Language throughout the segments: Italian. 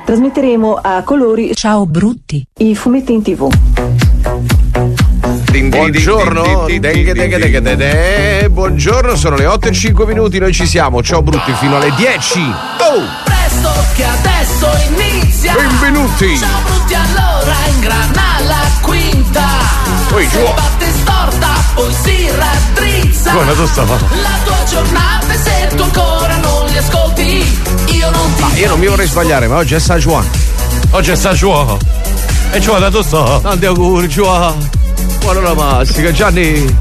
Trasmetteremo a colori Ciao brutti. i fumetti in TV. Buongiorno, buongiorno, sono le 8:05, noi ci siamo, ciao brutti, fino alle 10. Presto che adesso inizia. Benvenuti. Ciao brutti, allora ingrana la quinta. Poi giù. Se batte storta, poi si raddrizza. Come tu stava? La tua giornata, e se tu ancora non li ascolti, io non ti. Ma io non mi vorrei sbagliare, ma oggi è San Juan. Oggi è San Juan. E Juan da tu sto. Tanti auguri, Juan. Buona massica, Gianni.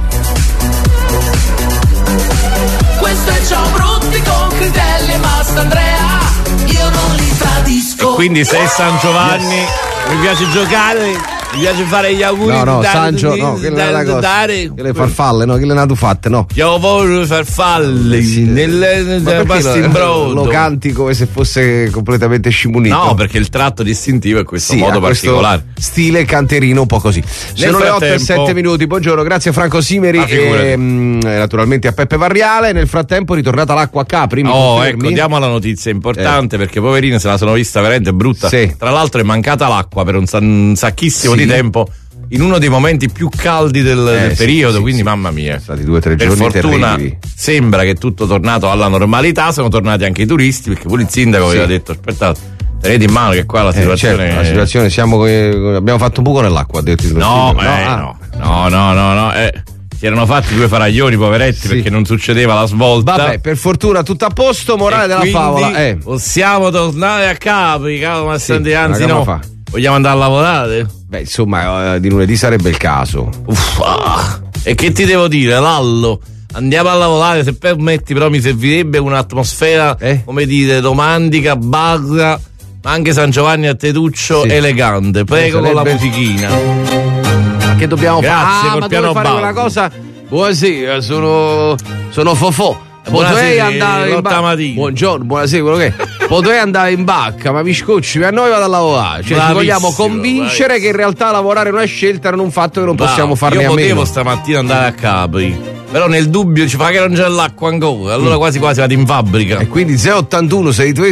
Questo è Ciao brutti con Critelli e Mastandrea. Io non li tradisco. E quindi se è San Giovanni, mi piace giocare. Mi piace fare gli auguri. No, Sancio, no, quella è la cosa. Che le farfalle, no, che le nato fatte, no. Io voglio farfalle nel brodo. Lo canti come se fosse completamente scimunito. No, perché il tratto distintivo è questo modo particolare. Stile canterino un po' così. Sono le 8:07. Buongiorno, grazie a Franco Simeri e naturalmente a Peppe Varriale. Nel frattempo è ritornata l'acqua a Capri. Ecco, diamo la notizia importante perché poverina se la sono vista veramente brutta. Sì. Tra l'altro è mancata l'acqua per un sacchissimo di tempo in uno dei momenti più caldi del periodo, quindi mamma mia, stati 2 o 3 per giorni fortuna terribili. Sembra che è tutto tornato alla normalità, sono tornati anche i turisti perché pure il sindaco aveva detto aspettate, tenete in mano che qua la situazione certo, la situazione abbiamo fatto un buco nell'acqua, ha detto il no. Si erano fatti 2 faraglioni poveretti perché non succedeva la svolta. Vabbè, per fortuna tutto a posto, morale della favola. Possiamo tornare a Capri, caro Massandri, anzi no. Fa. Vogliamo andare a lavorare? Beh, insomma, di lunedì sarebbe il caso. E che ti devo dire, Lallo? Andiamo a lavorare, se permetti, però mi servirebbe un'atmosfera, come dire, romantica, barra, ma anche San Giovanni a Teduccio elegante. Prego, con la musichina. Che dobbiamo fare? Grazie, col ma piano fare balzo. una cosa. Buonasera, sono Fofò. Potrei andare in bacca. Buongiorno, buonasera, quello che è. Potrei andare in bacca, ma mi scocci, a noi vado a lavorare. Cioè, ci vogliamo convincere che in realtà lavorare non è scelta, non è un fatto che non possiamo farne a meno. Io potevo stamattina andare a Capri, però nel dubbio ci fa che non c'è l'acqua ancora, allora quasi vado in fabbrica. E quindi 081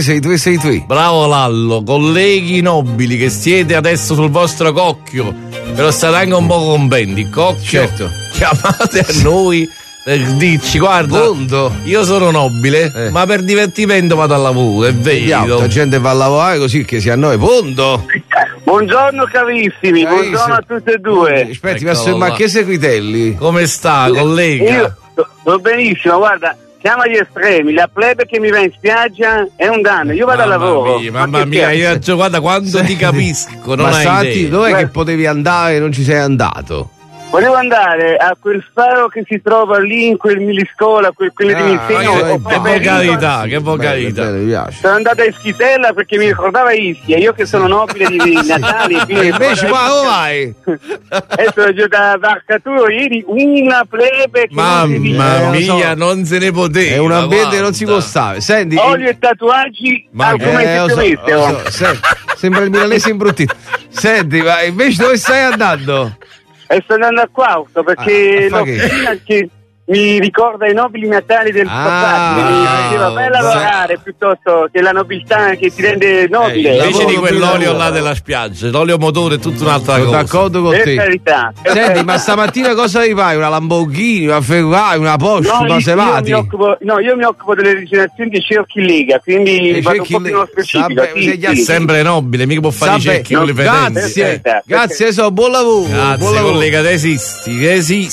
63. Bravo Lallo, colleghi nobili che siete adesso sul vostro cocchio, però state anche un po' compendi, cocchio. Certo. Chiamate a noi per dirci guarda, Punto. Io sono nobile, ma per divertimento vado al lavoro, è vero. La gente va a lavorare così che si annoia. Punto. Buongiorno carissimi, buongiorno a tutti e due. Aspetti, verso il Marchese Quitelli. Come sta, collega? Io sto benissimo, guarda, siamo agli estremi, la plebe che mi va in spiaggia è un danno, io vado al lavoro. Mamma mia, io guarda quando ti capisco, non hai idea. Dov'è che potevi andare e non ci sei andato? Volevo andare a quel faro che si trova lì in quel miliscola, quelle dimensioni. Che vocalità. Mi piace. Sono andato a Ischitella perché mi ricordava Ischia, io che sono nobile di Natale. E invece qua dove vai? Sono giù da Barcaturo ieri, una plebe che mamma mia, non se ne poteva. È un ambiente che non si può stare. Senti, olio e tatuaggi, argomenti sembra il milanese imbruttito. Senti, ma invece dove stai andando? E sto andando a Quausto perché l'officina che mi ricorda i nobili natali del passato, mi diceva vai a lavorare piuttosto che la nobiltà che ti rende nobile. Invece di quell'olio là della spiaggia, l'olio motore è tutta un'altra cosa. D'accordo con te. Carità, senti, ma stamattina cosa vi fai? Una Lamborghini, una Ferrari, una Porsche, una Maserati? Io mi occupo delle regenerazioni dei cerchi Lega, quindi vado un po' più nello specifico. Sempre nobile, mica può fare i cerchi con le fedeli. Grazie, buon lavoro. Grazie, collega, esisti.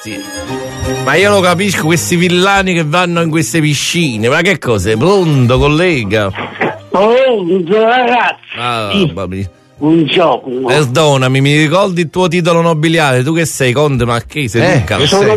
Ma io lo capisco, questi villani che vanno in queste piscine, ma che cos'è? Pronto, collega? Pronto, ragazzi. Un gioco. Perdonami, mi ricordi il tuo titolo nobiliare? Tu che sei, conte marchese? Sono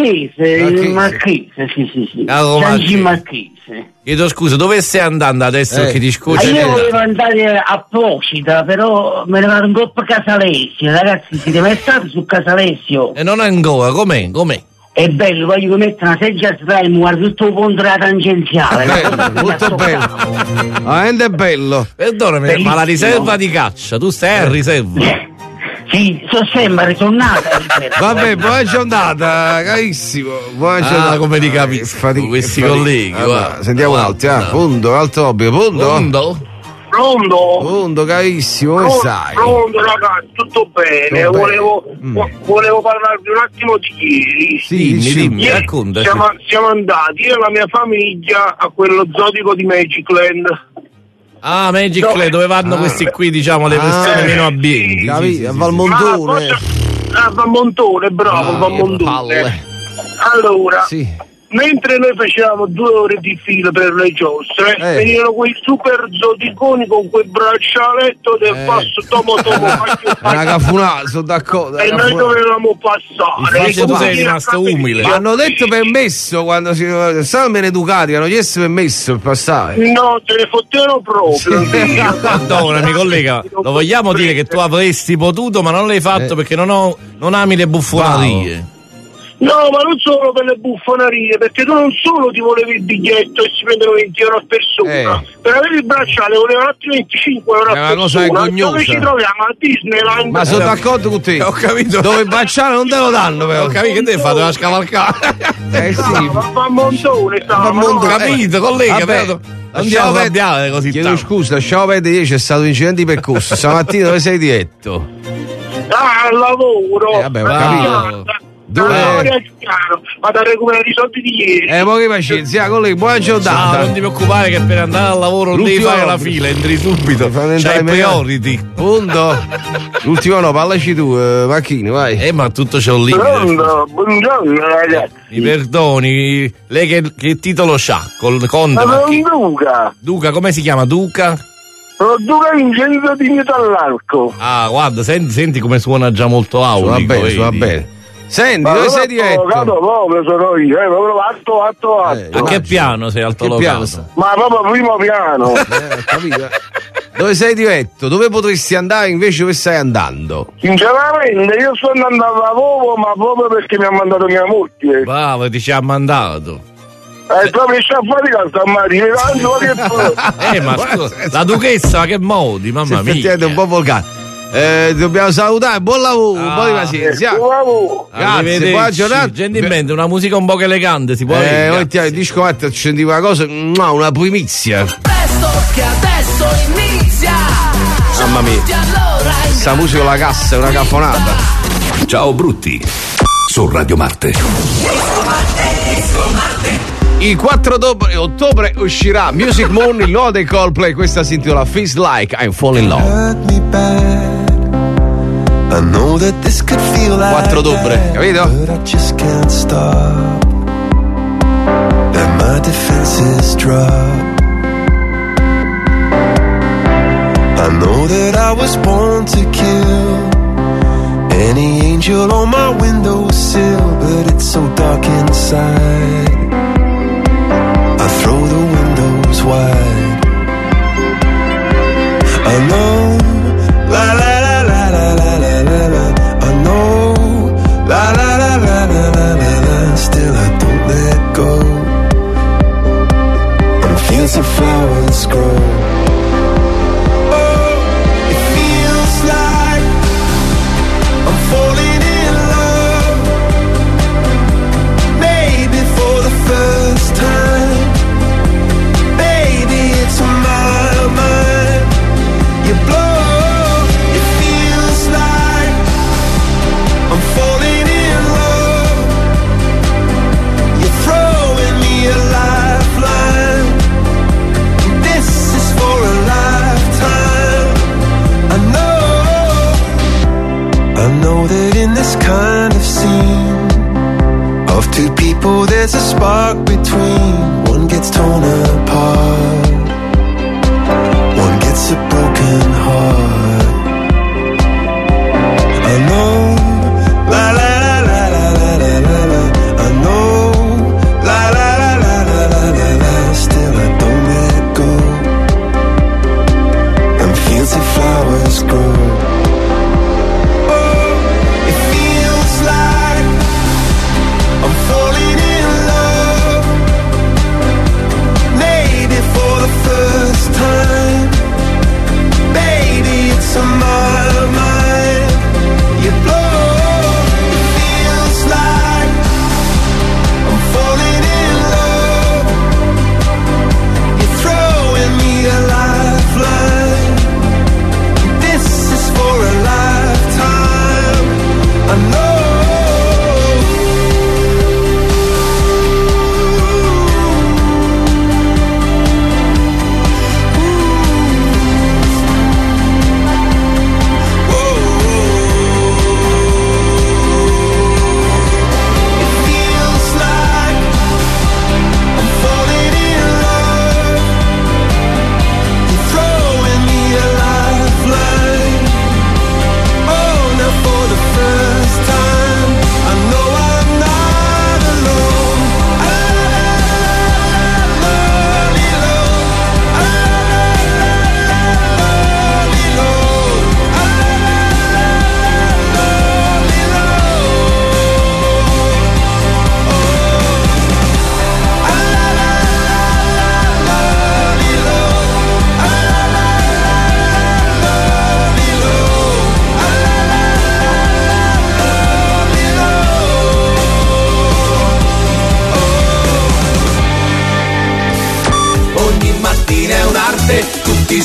marchese, sì. Marchese. Chiedo scusa, dove stai andando adesso che ti scocci? Io volevo andare a Procida, però me ne vado in Coppa Casalessio, ragazzi, siete mai stati su Casalessio? E non ancora, com'è? È bello, voglio mettere una sedia a sdraio, guarda tutto il ponte della tangenziale. Molto bello. Veramente è bello. Perdonami, bellissimo. Ma la riserva di caccia, tu stai a riserva? Sì, sono nata. Vabbè, buona giornata, carissimo. Buona giornata. Come ti capisco, questi colleghi. Allora, sentiamo un altro, punto, altro obbligo, punto. Pronto, carissimo, come stai? Pronto, ragazzi, tutto bene. Volevo parlarvi un attimo di ieri. Dimmi, racconta. Siamo andati, io e la mia famiglia, a quello zotico di Magicland. Ah, Magicland, dove vanno questi qui, diciamo, le persone meno abbienti. A Valmontone. A Valmontone, bravo, Valmontone. Allora, mentre noi facevamo 2 ore di fila per le giostre, venivano quei super zoticoni con quel braccialetto del passo tomo. Una cafunata, sono d'accordo. E noi dovevamo passare. Invece tu sei rimasto umile. Ma hanno detto permesso quando stavano ben educati, hanno chiesto permesso per passare. No, te ne fottevano proprio. Perdonami, collega, lo vogliamo dire che tu avresti potuto, ma non l'hai fatto perché non ami le buffonarie. No, ma non solo per le buffonarie, perché tu non solo ti volevi il biglietto e si prendono 20 euro a persona, per avere il bracciale volevano altri 25 euro a persona. Dove ci troviamo? A Disneyland. Ma sono d'accordo con te. Ho capito. Dove il bracciale non te lo danno, però. Ho capito che te fate una scavalcata. Va a Montone, Ho capito, collega, però andiamo a arrabbiare così. Chiedo scusa, lasciamo perdere, ieri c'è stato un incidente di percorso. Stamattina dove sei diretto? Al lavoro. Vabbè, ho capito. Vado a recuperare i soldi di ieri. Ma che pazienza, collega, buona giornata. No, non ti preoccupare che per andare al lavoro non devi fare la fila, entri subito. C'hai priority. Punto. L'ultimo no, parlaci tu, Macchini, vai. Ma tutto c'è un limite. Buongiorno ragazzi. Mi perdoni, lei che titolo c'ha? Col Conte? Duca, come si chiama? Duca Duca Vincenzo di Metallarco. Ah, guarda, senti come suona già molto aulico. Suona bene. Senti, dove sei diretto? Proprio sono io, proprio atto. A che piano sei altolocato? Ma proprio primo piano. Capito? Dove sei diretto? Dove potresti andare invece dove stai andando? Sinceramente io sto andando a lavoro, ma proprio perché mi ha mandato mia moglie. Bravo, ti ci ha mandato. Proprio sta fuori casa, ma scusa, la duchessa, che modi, mamma mia. Un po' volgare. Dobbiamo salutare, buon lavoro, un po' di pazienza. Grazie, buona giornata. Gentilmente, una musica un po' elegante, si può dire. Il disco accendi una cosa, una primizia. Presto che adesso inizia. Mamma mia, sta musica la cassa è una cafonata. Ciao brutti, su Radio Marte. Il 4 ottobre uscirà Music Moon, il nuovo dei Coldplay. Questa si intitola Feels Like I'm Falling in Love. 4 ottobre, capito? I know that I was born to kill any angel on my windowsill, but it's so dark inside. I throw the windows wide. I know, la la la la la la la la la. I know, la la la la la la la la. Still I don't let go. And fields of flowers grow. Oh, it feels like I'm falling in love. Maybe for the first time. Baby, it's on my mind. You blow. It feels like I'm falling in love. You're throwing me a lifeline. This is for a lifetime. I know that in this kind of scene of two people there's a spark between. One gets torn apart, one gets a broken heart. I know, la la la la la la la la la. I know, la la la la la la la la. Still I don't let go. And fields of flowers grow.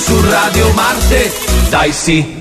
su Radio Marte, dai sì.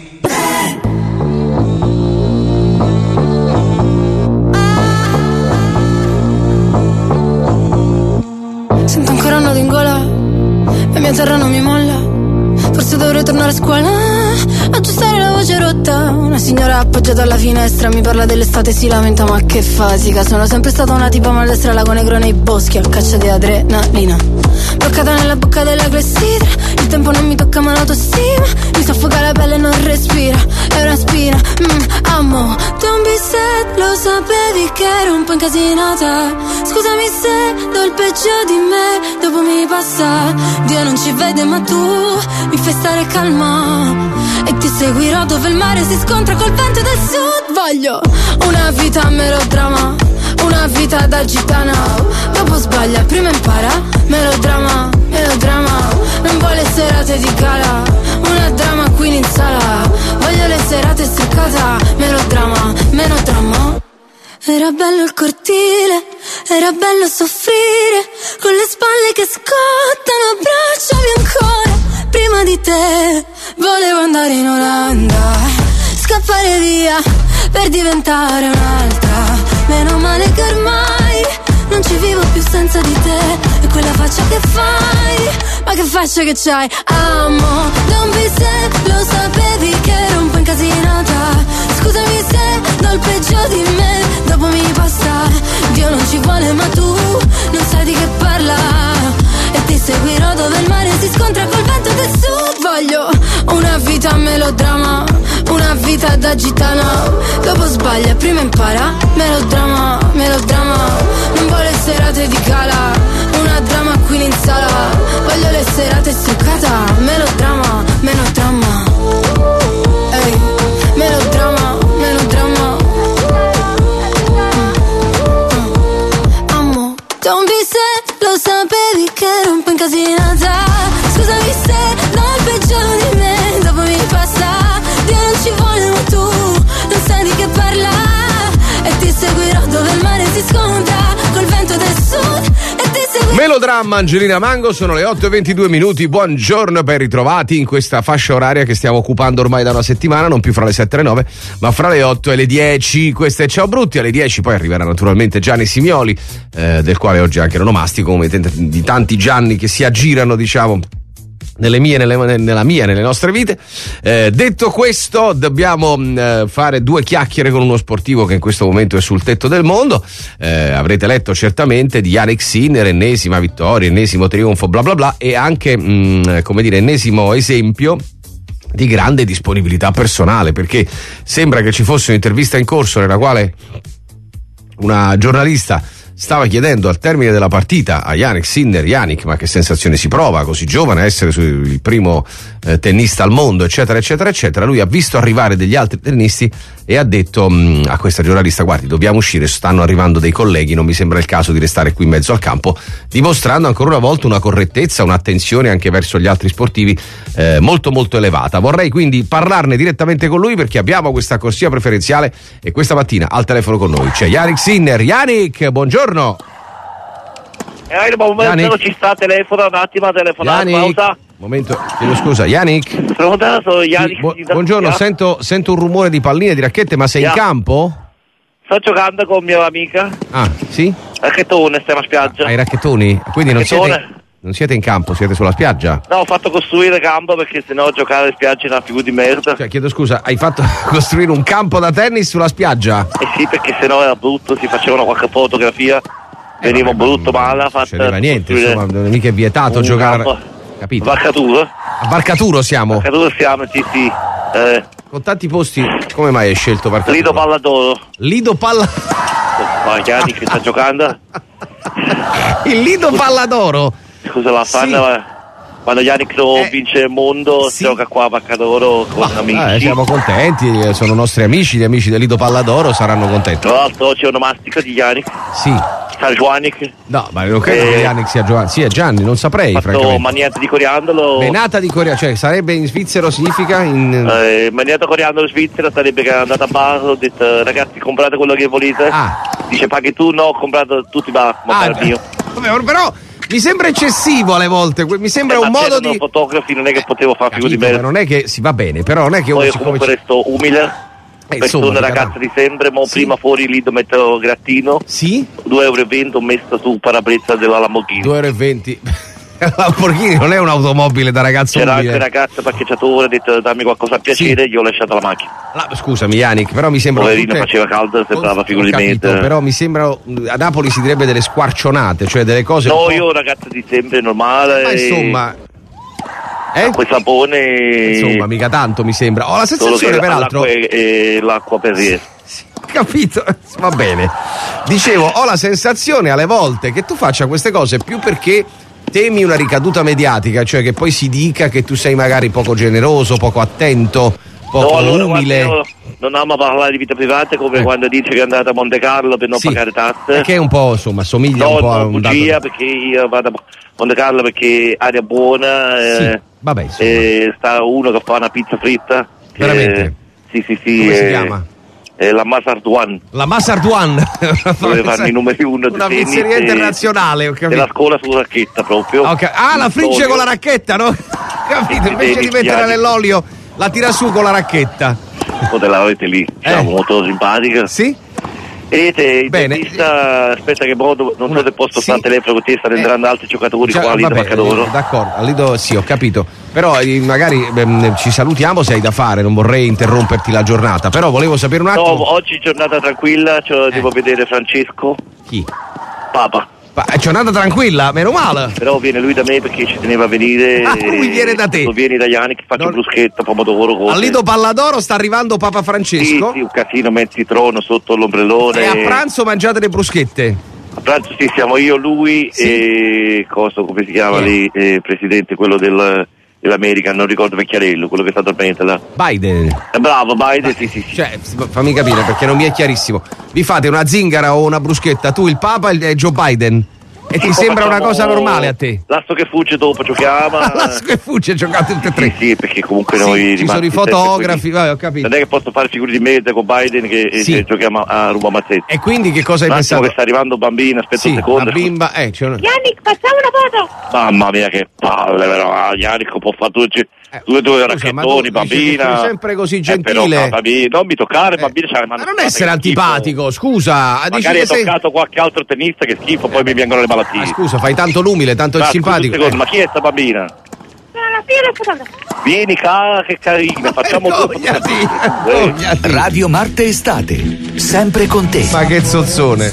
Sento ancora un nodo in gola, la mia terra non mi molla. Forse dovrei tornare a scuola, aggiustare la voce rotta. Una signora appoggiata alla finestra mi parla dell'estate, si lamenta ma che fasica. Sono sempre stata una tipa maldestra, lago negro nei boschi a caccia di adrenalina. Bloccata nella bocca della clessidra, il tempo non mi tocca ma l'autostima mi soffoca la pelle e non respira, è una spina. Amo, don't be sad, lo sapevi che ero un po' incasinata. Scusami se do il peggio di me, dopo mi passa. Dio non ci vede ma tu mi fai stare calma e ti seguirò dove il mare si scontra col vento del sud. Voglio una vita melodrama, una vita da gitana. Dopo sbaglia, prima impara. Melodrama, melodrama. Non vuole serate di gala, una drama queen in sala. Voglio le serate staccata. Melodrama, melodrama. Era bello il cortile, era bello soffrire, con le spalle che scottano, abbracciavi ancora. Prima di te volevo andare in Olanda, scappare via per diventare un'altra. Meno male che ormai non ci vivo più senza di te. E quella faccia che fai, ma che faccia che c'hai. Amo, don't be sad, lo sapevi che ero un po' incasinata. Scusami se do il peggio di me, dopo mi passa. Dio non ci vuole ma tu non sai di che parla. E ti seguirò dove il mare si scontra col vento del sud. Voglio una vita melodrama, una vita da gitana. Dopo sbaglia, prima impara. Melodrama, melodrama. Non vuole serate di gala, una drama queen in sala. Voglio le serate stoccata. Melodrama, melodrama. Ehi, melodrama, melodrama. Amo, don't be sad, lo sapevi che ero un po' incasinata. Scusami se do il peggio di me, dopo mi passa. Dio non ci vuole ma tu non sai di che parla. E ti seguirò dove il mare si scontra col vento del sud. E ti seguirò. Melodramma, Angelina Mango, sono le 8:22. Buongiorno, ben ritrovati in questa fascia oraria che stiamo occupando ormai da una settimana, non più fra le 7 e le 9 ma fra le 8 e le 10. Questo è Ciao Brutti. Alle 10 poi arriverà naturalmente Gianni Simioli, del quale oggi è anche l'onomastico, come di tanti Gianni che si aggirano, diciamo, nella mia e nelle nostre vite. Detto questo, dobbiamo fare due chiacchiere con uno sportivo che in questo momento è sul tetto del mondo. Avrete letto certamente di Jannik Sinner, ennesima vittoria, ennesimo trionfo, bla bla bla, e anche ennesimo esempio di grande disponibilità personale, perché sembra che ci fosse un'intervista in corso nella quale una giornalista stava chiedendo al termine della partita a Jannik Sinner: Jannik, ma che sensazione si prova così giovane a essere il primo tennista al mondo, eccetera eccetera eccetera. Lui ha visto arrivare degli altri tennisti e ha detto a questa giornalista: guardi, dobbiamo uscire, stanno arrivando dei colleghi, non mi sembra il caso di restare qui in mezzo al campo, dimostrando ancora una volta una correttezza, un'attenzione anche verso gli altri sportivi molto molto elevata. Vorrei quindi parlarne direttamente con lui, perché abbiamo questa corsia preferenziale e questa mattina al telefono con noi c'è Jannik Sinner. Jannik, buongiorno. Un momento, ci sta, telefono un attimo, a telefonare, pausa. Momento, chiedo scusa, Jannik? Sono Jannik. Buongiorno, sento un rumore di palline, di racchette, ma sei in campo? Sto giocando con mia amica. Ah, sì? Racchettone, stiamo a spiaggia. I racchettoni? Quindi non siete in campo, siete sulla spiaggia? No, ho fatto costruire campo perché sennò giocare in spiaggia è una figura di merda. Cioè, chiedo scusa, hai fatto costruire un campo da tennis sulla spiaggia? Eh sì, perché sennò era brutto, si facevano qualche fotografia, veniva brutto male. Non c'era niente, insomma, mica è vietato giocare. Capito? A Barcaturo siamo? Sì. Con tanti posti, come mai hai scelto Barcaturo? Lido Palladoro. Lido Palladoro? Ma Gianni che sta giocando? Il Lido Palladoro? Scusa, la fanno, quando Jannik vince il mondo, gioca qua a Barcaturo con amici. Siamo contenti, sono nostri amici, gli amici del Lido Palladoro saranno contenti. Tra l'altro c'è onomastica di Jannik. Sì. San Giovannik. No, ma non credo che Jannik sia Giovanni. Sì, è Gianni, non saprei. Fatto maniata di coriandolo. Menata di coriandolo, cioè sarebbe in svizzero, significa maniata coriandolo in Svizzera sarebbe che è andata a bar, ho detto ragazzi comprate quello che volete. Dice paghi tu, no, ho comprato tutti i bar, ma per mio. Vabbè, però mi sembra eccessivo alle volte, mi sembra un modo di fotografi, non è che potevo fare figure di me. Non è che si va bene, però non è che poi comunque resto umile. Sono una ragazza di sempre, ma prima fuori lì dove metto grattino. Sì? 2,20 € ho messo su parabrezza della Lamborghini. 2,20 €. La Lamborghini non è un'automobile da ragazzo. C'era anche una ragazza parcheggiatore, ha detto dammi qualcosa a piacere, gli ho lasciato la macchina. Scusami Yannick, però mi sembra poverino faceva caldo, sembrava figure di mente. Però mi sembra a Napoli si direbbe delle squarcionate, cioè delle cose. No, io ragazza di sempre normale. Ma insomma. Quel sapone. Insomma, mica tanto mi sembra. Ho la sensazione, peraltro. L'acqua per riesco. Capito? Va bene. Dicevo, ho la sensazione alle volte che tu faccia queste cose più perché temi una ricaduta mediatica, cioè che poi si dica che tu sei magari poco generoso, poco attento, poco umile. Non amo parlare di vita privata come quando dice che è andata a Monte Carlo per non pagare tasse. Che è un po', insomma, somiglia un po' a un bugia, perché io vado a Monte Carlo perché aria buona. Vabbè, sta uno che fa una pizza fritta. Veramente? Sì. Come si chiama? La Masardouane. La Masardouane. Dove fanno i numeri 1 una pizzeria internazionale, ho capito. E la scuola sulla racchetta proprio. La frigge con la racchetta, no? Capito? Invece di metterla nell'olio, la tira su con la racchetta. Te la avete lì, diciamo, molto simpatica. Sì? E aspetta che non so se posso stare al telefono con te, stanno entrando altri giocatori qua a Lido Maccadoro. D'accordo, a Lido sì, ho capito. Però magari ci salutiamo se hai da fare, non vorrei interromperti la giornata, però volevo sapere un attimo. No, oggi giornata tranquilla, devo vedere Francesco. Chi? Papa. È giornata tranquilla, meno male. Però viene lui da me perché ci teneva a venire. Lui viene da te. Vieni da Yannick, faccio bruschetta, pomodoro, cose. Al Lido Palladoro sta arrivando Papa Francesco. Sì, un casino, mezzi trono sotto l'ombrellone. E a pranzo mangiate le bruschette? A pranzo sì, siamo io, lui e come si chiama lì, presidente, quello dell'America, non ricordo Vecchiarello, quello che sta dormendo là. Biden. Bravo, Biden, sì. Cioè, fammi capire perché non mi è chiarissimo. Vi fate una zingara o una bruschetta, tu, il Papa e Joe Biden? E ti sembra una cosa normale a te? L'asso che fugge dopo giochiamo. L'asso che fugge giocate tutte e tre. Sì, perché comunque noi ci sono i fotografi, ho capito. Non è che posso fare figure di merda con Biden che giochiamo a Ruba Mazzetti. E quindi che cosa hai pensato? Che sta arrivando un bambino, aspetta un secondo. La bimba, c'è una... Yannick, facciamo una foto! Mamma mia che palle, però Yannick può fare due racchettoni, bambina. Sei sempre così gentile. Non mi toccare, bambina. Ma non essere antipatico, scusa. Magari hai toccato qualche altro tennista, che schifo, poi mi vengono le malattie. Scusa, fai tanto l'umile, tanto il simpatico. Ma chi è sta bambina? Vieni che carina, facciamo Radio Marte Estate, sempre con te. Ma che zozzone.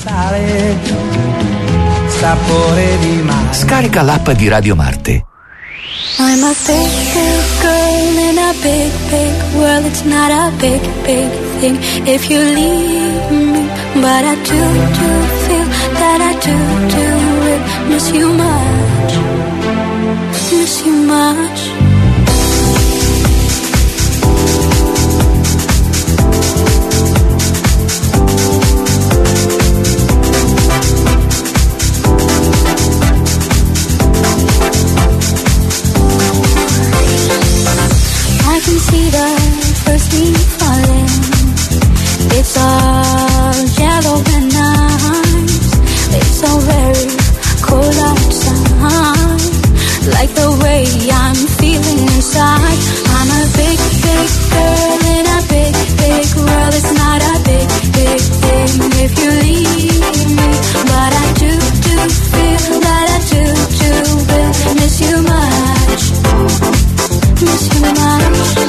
Sapore di mare. Scarica l'app di Radio Marte. I'm a big girl in a big world. It's not a big thing if you leave me, but I do feel that I do miss you much, miss you much. I can see the first leaf falling. It's all yellow and nice. It's so very cold outside. Like the way I'm feeling inside. I'm a big girl in a big world. It's not a big thing if you leave me, but I do feel that I do miss you much, miss you much.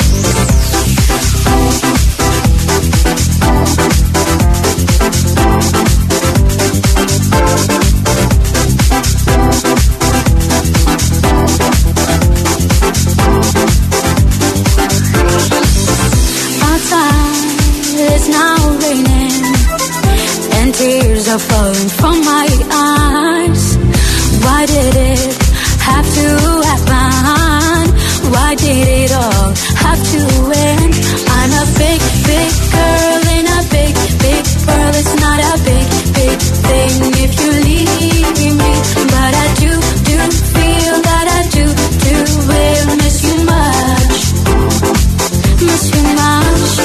It's now raining and tears are falling from my eyes. Why did it have to happen? Why did it all have to end? I'm a big girl in a big world. It's not a big thing if you leave me, but I do feel that I do will miss you much, miss you much.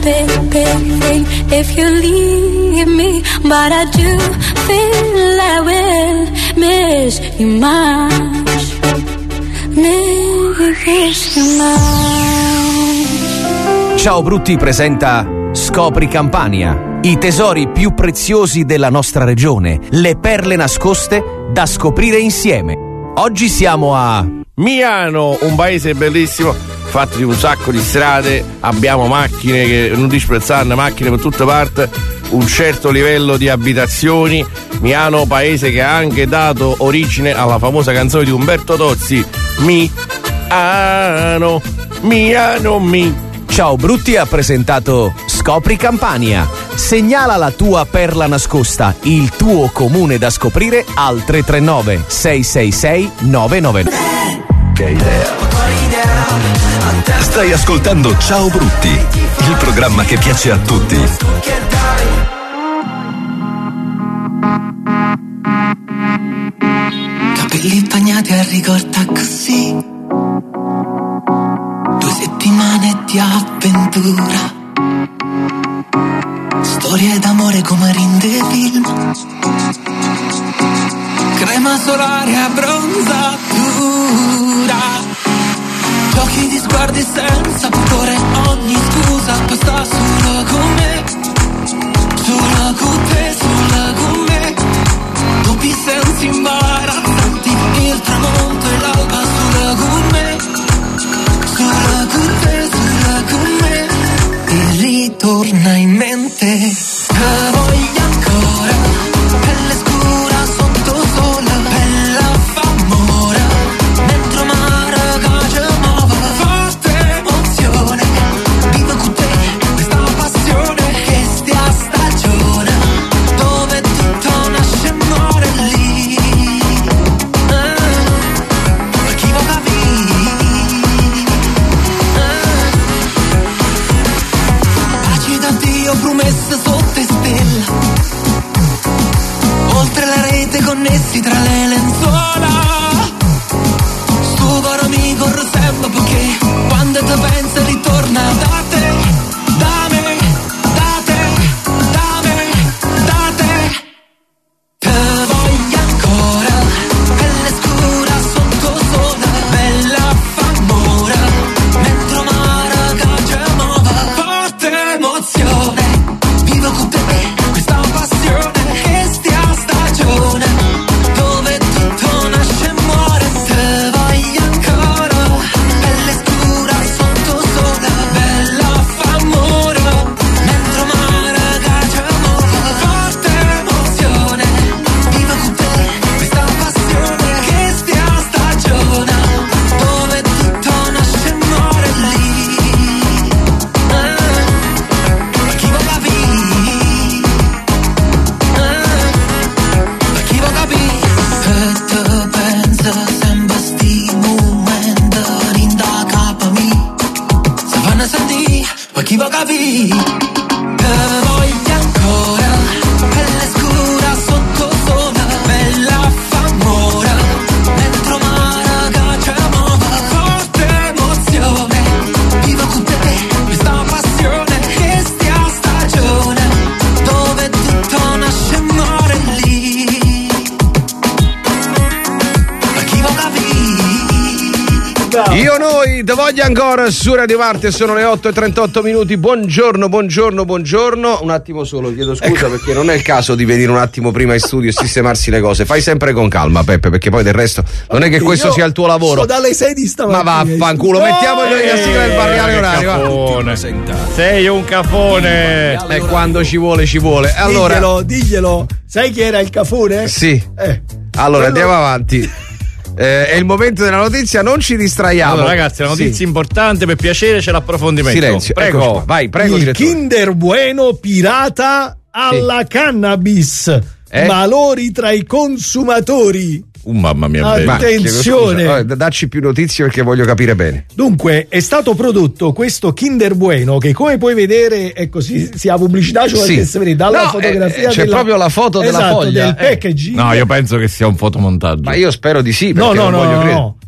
big, big thing if you leave me, but I do feel I will miss you much, miss you much. Ciao Brutti presenta Scopri Campania, i tesori più preziosi della nostra regione, le perle nascoste da scoprire insieme. Oggi siamo a Miano, un paese bellissimo, fatto di un sacco di strade, abbiamo macchine che non disprezzano, macchine per tutte parti, un certo livello di abitazioni. Miano, paese che ha anche dato origine alla famosa canzone di Umberto Tozzi, Miano, Miano, mi. Ciao Brutti ha presentato Scopri Campania. Segnala la tua perla nascosta, il tuo comune da scoprire al 339 666 999. Che idea. Stai ascoltando Ciao Brutti, il programma che piace a tutti. Capelli bagnati a ricorda così, 2 settimane di avventura, storie d'amore come rinde film, crema solare a bronzatura, giochi di sguardi senza pudore, ogni scusa basta solo con me, solo con te, solo con me, dubbi senza imbarazzanti, il tramonto e l'alba solo con me, solo con te, solo con me, e ritorna in mente, te voglio ancora, pelle scura sotto sole, bella famora, dentro mare che muove, forte emozione, vivo con te, questa passione, che stia stagione, dove tutto nasce e muore lì, per chi va baci da Dio promesse sotto stella, oltre la rete connessi tra le lenzuola, sto caro amico sempre perché quando te pensi ritorna da te, da me, da te, da me, da te, te voglio ancora, pelle scura sotto sole, bella famora, dentro mare che muove, forte emozione, vivo con te, questa passione, che stia stagione, dove tutto nasce e muore, te voglio ancora, pelle scura sotto sole, bella famora, dentro mare che muove, forte emozione, vivo con te, questa passione, che stia stagione, dove tutto nasce e muore lì, per chi va capì, per chi va capì, che te pensa sempre sti momenti rinda capa mi, se fanno sentire, per chi va capì, te voglio ancora, pelle scura sotto sole, bella famora, dentro mare che muove, forte emozione, vivo con te, questa passione, che stia stagione, dove tutto nasce e muore lì, per chi va capì. Io noi te voglio ancora su Radio Marte, sono le 8:38. Buongiorno, buongiorno, buongiorno. Un attimo solo, chiedo scusa perché non è il caso di venire un attimo prima in studio e sistemarsi le cose. Fai sempre con calma, Peppe, perché poi del resto non è che questo sia il tuo lavoro. Sto dalle 6 di stamattina. Ma vaffanculo, mettiamogli la sigla del barriale orario. Sei un cafone. E quando ci vuole, ci vuole. Allora, diglielo. Sai chi era il cafone? Sì. Allora, andiamo avanti. È il momento della notizia, non ci distraiamo. Allora, ragazzi, la notizia importante, per piacere c'è l'approfondimento. Silenzio, prego. Vai, prego. Il direttore. Kinder Bueno pirata alla cannabis. Valori tra i consumatori. Mamma mia, attenzione, dacci più notizie perché voglio capire bene. Dunque è stato prodotto questo Kinder Bueno che, come puoi vedere, è così, si ha pubblicità, cioè si vede dalla fotografia, c'è proprio la foto della foglia del packaging. No, io penso che sia un fotomontaggio. Ma io spero di sì, perché non voglio credere.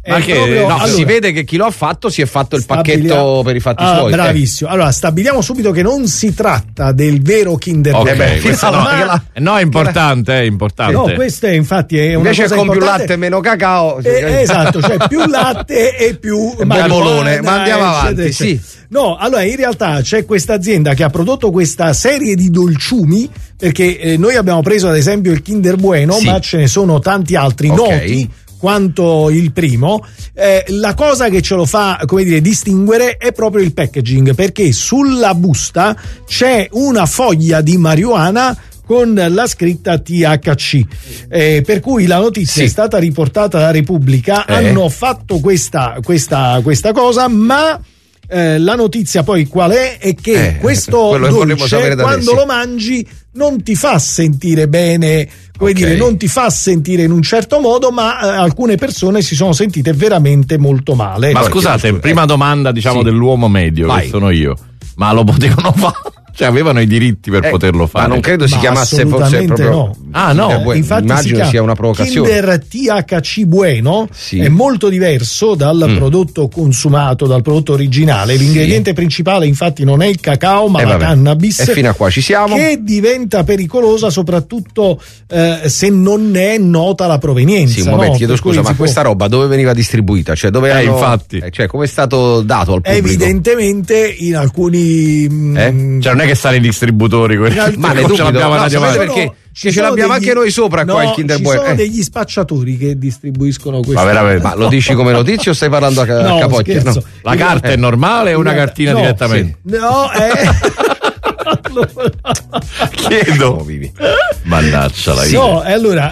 Ma che proprio, allora, si vede che chi lo ha fatto si è fatto il pacchetto per i fatti suoi. Bravissimo. Allora, stabiliamo subito che non si tratta del vero Kinder Bueno. No, è importante, è importante. No, questo è infatti è una invece cosa con importante. Più latte e meno cacao. Esatto, cioè più latte e più bombolone. Ma andiamo avanti, sì. No, allora in realtà c'è questa azienda che ha prodotto questa serie di dolciumi, perché noi abbiamo preso ad esempio il Kinder Bueno, ma ce ne sono tanti altri noti quanto il primo. La cosa che ce lo fa, come dire, distinguere è proprio il packaging, perché sulla busta c'è una foglia di marijuana con la scritta THC, per cui la notizia è stata riportata da Repubblica. Hanno fatto questa cosa, ma la notizia poi qual è che questo dolce quando lo mangi non ti fa sentire bene, come dire, non ti fa sentire in un certo modo, ma alcune persone si sono sentite veramente molto male. Ma scusate, prima domanda dell'uomo medio, che sono io, ma lo potevano fare? Cioè avevano i diritti per poterlo fare. Ma non credo si chiamasse forse proprio. No. Ah no, infatti immagino sia una provocazione. Kinder THC Bueno è molto diverso dal prodotto consumato, dal prodotto originale. L'ingrediente principale infatti non è il cacao, ma la cannabis. E fino a qua ci siamo. Che diventa pericolosa soprattutto se non è nota la provenienza. Sì, un momento, chiedo scusa, ma questa roba dove veniva distribuita? Cioè dove infatti. Cioè come è stato dato al pubblico? Evidentemente in alcuni cioè non è che stanno i distributori ma ne dubito, perché ce l'abbiamo anche noi sopra qua il Kinder Bueno. Ci sono degli spacciatori che distribuiscono questo. Ma lo dici come notizia o stai parlando a capocchia? No. La carta è normale o una cartina direttamente? Sì. No, chiedo. Mannaggia la vita. No, allora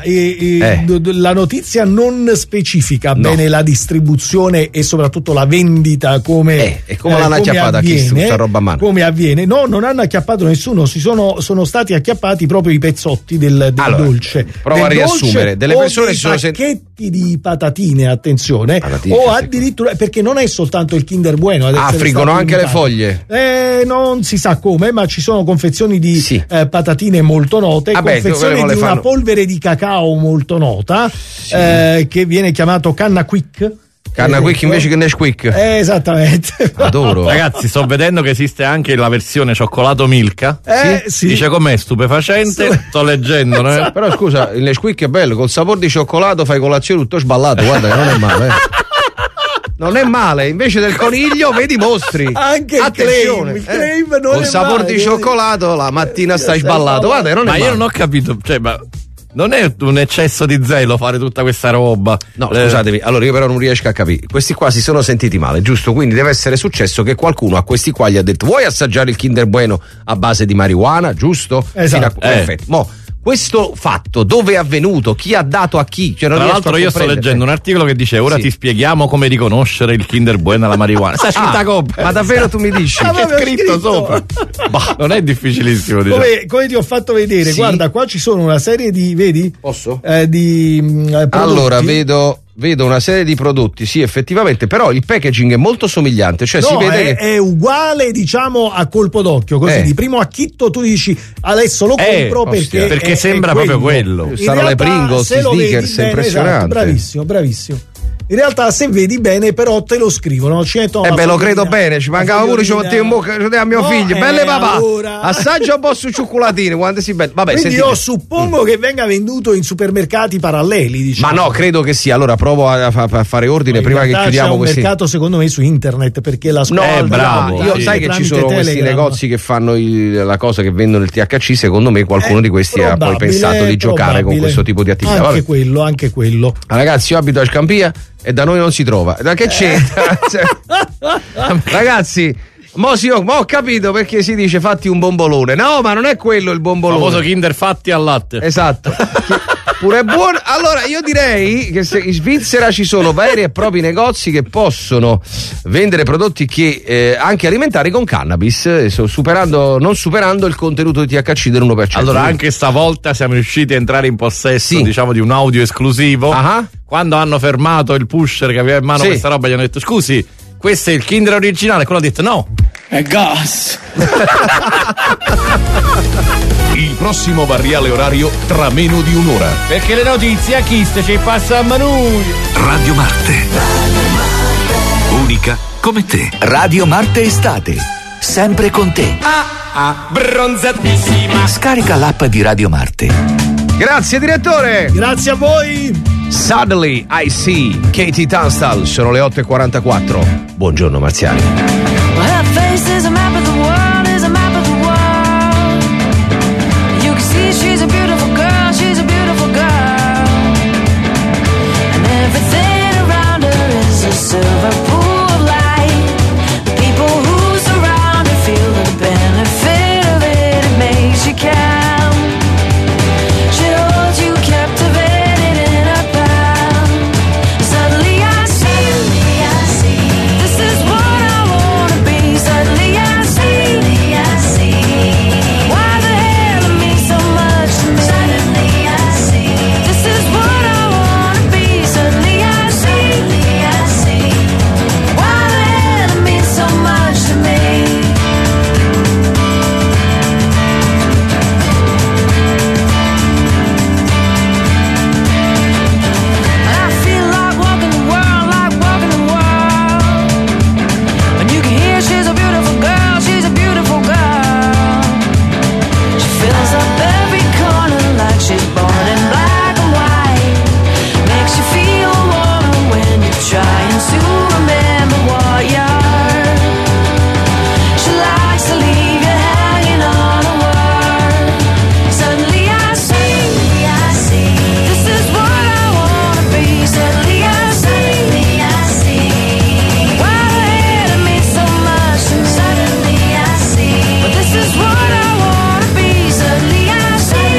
la notizia non specifica bene la distribuzione e soprattutto la vendita come l'hanno acchiappata chi questa roba a mano. Come avviene? No, non hanno acchiappato nessuno, sono stati acchiappati proprio i pezzotti del dolce. Prova a riassumere, delle persone si sono pacchetti di patatine, attenzione, o addirittura perché non è soltanto il Kinder Bueno, friggono anche le foglie. Non si sa come, ma ci sono confezioni di patatine molto note, confezioni di una polvere di cacao molto nota, che viene chiamato Canna Quick. Canna Quick invece che Nesquik. Esattamente. Adoro. Ragazzi, sto vedendo che esiste anche la versione cioccolato Milka. Sì. Dice com'è, stupefacente. Sto leggendo, no? Però scusa, il Nesquik è bello, col sapore di cioccolato fai colazione tutto sballato, guarda che non è male. Non è male, invece del coniglio vedi i mostri. Anche attenzione, il claim non con è sapore male, di cioccolato la mattina stai sballato. Guarda, non è male. Io non ho capito, cioè, ma non è un eccesso di zelo fare tutta questa roba? No, scusatemi, allora io però non riesco a capire. Questi qua si sono sentiti male, giusto? Quindi deve essere successo che qualcuno a questi qua gli ha detto: vuoi assaggiare il Kinder Bueno a base di marijuana, giusto? Esatto. Perfetto. Mo questo fatto dove è avvenuto? Chi ha dato a chi? Cioè, non tra l'altro io sto leggendo un articolo che dice ora ti spieghiamo come riconoscere il Kinder Bueno alla marijuana. Ma davvero tu mi dici? C'è scritto sopra. Non è difficilissimo, diciamo. Come ti ho fatto vedere, guarda, qua ci sono una serie di, vedi? Posso? Di allora vedo una serie di prodotti, sì, effettivamente, però il packaging è molto somigliante, cioè si vede che è uguale, diciamo, a colpo d'occhio, così di primo acchitto tu dici adesso lo compro perché sembra proprio quello. Saranno le Pringles, i Snickers, è impressionante. Esatto, bravissimo. In realtà se vedi bene però te lo scrivono, ci mettono lo credo bene, ci mancava pure ci mettevo in bocca a mio figlio, belle papà, allora assaggia un po' su cioccolatine quando si bello. Vabbè, quindi io suppongo che venga venduto in supermercati paralleli, diciamo. Ma no, credo che sia. Allora provo a fare ordine prima che chiudiamo questi. C'è un mercato secondo me su internet, perché la scuola bravo. Io sai che ci sono questi negozi che fanno la cosa, che vendono il THC, secondo me qualcuno di questi ha poi pensato di giocare con questo tipo di attività. Anche quello. Ragazzi, io abito a Scampia e da noi non si trova. Da che c'entra? Ragazzi, mo ho capito perché si dice fatti un bombolone. No, ma non è quello il bombolone. Il famoso Kinder fatti al latte. Esatto. Pure buono. Allora io direi che in Svizzera ci sono veri e propri negozi che possono vendere prodotti che anche alimentari con cannabis, non superando il contenuto di THC del 1%. Allora anche stavolta siamo riusciti a entrare in possesso, diciamo, di un audio esclusivo. Quando hanno fermato il pusher che aveva in mano questa roba, gli hanno detto: scusi, questo è il Kinder originale. Quello ha detto: no, è gas. Il prossimo variale orario tra meno di un'ora. Perché le notizie a chi ci passano noi. Radio Marte. Unica come te. Radio Marte Estate. Sempre con te. Bronzatissima. Scarica l'app di Radio Marte. Grazie direttore. Grazie a voi. Suddenly I See, Katie Tunstall, sono le 8:44. Buongiorno marziani. Her face is a map of the world, is a map of the world. You can see she's a beautiful girl, she's a beautiful girl. And everything around her is a silver pool of light. The people who surround her feel the benefit of it, it makes you count. She holds you captivated in her palm. Suddenly I see, this is what I wanna be. Suddenly I see, why the hell it means so much to me. Suddenly I see, this is what I wanna be. Suddenly I see, why the hell it means so much to me. I feel like walking the world, like walking the world. And you can hear she's a beautiful girl, she's a beautiful girl. She fills up every corner like she's born in black and white. Makes you feel warm when you're trying to remember what you are. She likes to leave you hanging on a word. Suddenly I see, this is what I wanna be. Suddenly I see, why the hell it means so much to me. Suddenly I see, but this is what I wanna be. Suddenly I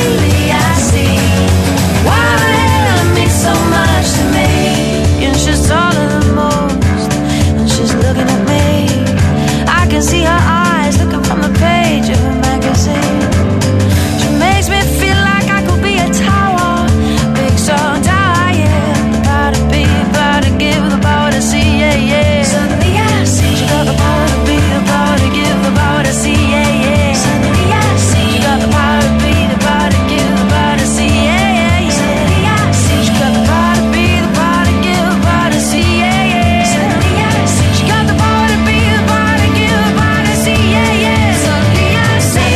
see, why the hell it means so much to me. And she's taller than most, and she's looking at me. I can see her eyes looking from the page of a magazine. She makes me feel like I could be a tower, big strong tower, yeah. The power to be, the power to give, the power to see, yeah, yeah. Suddenly I see, she got the power to be, the power to give, the power to see, yeah, yeah. Suddenly I see, she got the power to be, the power to give, the power to see, yeah, yeah, yeah. Suddenly I see, she got the power to be, the power to give, the power to see, yeah, yeah. Suddenly I see, she got the power to be, the power to give, the power to see, yeah, yeah. Suddenly I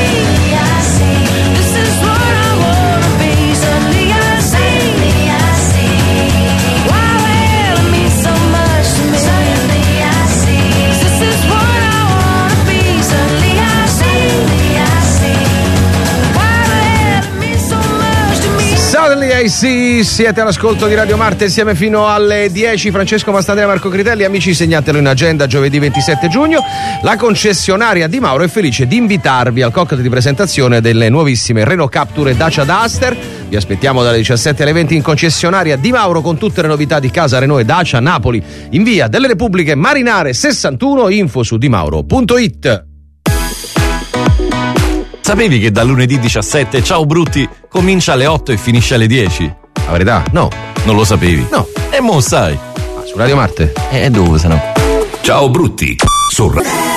see, this is what I wanna be. Suddenly I see, why the hell it means so much to me. Suddenly I see, this is what I wanna be. Suddenly I see, why the hell it means so much to me. Suddenly I See, siete all'ascolto di Radio Marte insieme fino alle 10. Francesco Mastandrea, Marco Critelli. Amici, segnatelo in agenda, giovedì 27 giugno. La concessionaria Di Mauro è felice di invitarvi al cocktail di presentazione delle nuovissime Renault Captur e Dacia Duster. Vi aspettiamo dalle 17 alle 20 in concessionaria Di Mauro con tutte le novità di casa Renault e Dacia a Napoli, in via delle Repubbliche Marinare 61. Info su dimauro.it. Sapevi che da lunedì 17 Ciao Brutti comincia alle 8 e finisce alle 10? La verità? No. Non lo sapevi? No. E mo sai. Su Radio Marte? E dove se no? Ciao Brutti. Su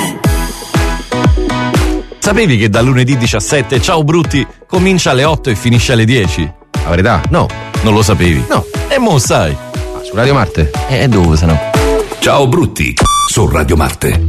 Sapevi che da lunedì 17 Ciao Brutti comincia alle 8 e finisce alle 10? La verità? No. Non lo sapevi? No. E mo sai. Su Radio Marte? E dove se no? Ciao Brutti. Su Radio Marte.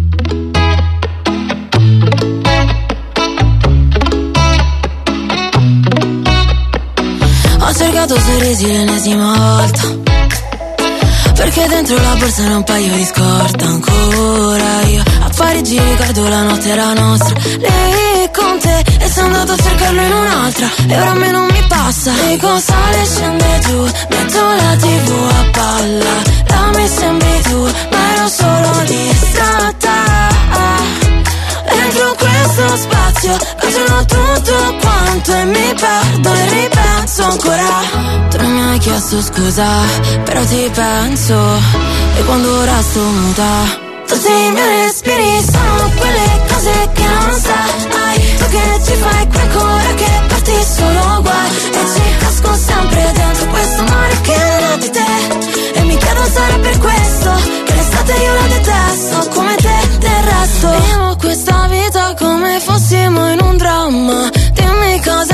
Ho cercato sorrisi l'ennesima volta, perché dentro la borsa era un paio di scorta. Ancora io a Parigi ricordo la notte era nostra, lì con te, e sono andato a cercarlo in un'altra, e ora a me non mi passa. Dico sale e scende giù, metto la TV a palla, la mi sembri tu, ma ero solo distratta. Dentro questo spazio cancello tutto quanto e mi perdo e ripenso ancora. Tu non mi hai chiesto scusa, però ti penso, e quando ora sto muta, tutti i miei respiri sono quelle cose che non sai. Tu che ci fai qui ancora, che parti solo guai, e ci casco sempre dentro questo mare che non è di te. E mi chiedo sarà per questo che l'estate io la detesto, come te del resto. Viviamo questa vita come fossimo in un dramma, dimmi cosa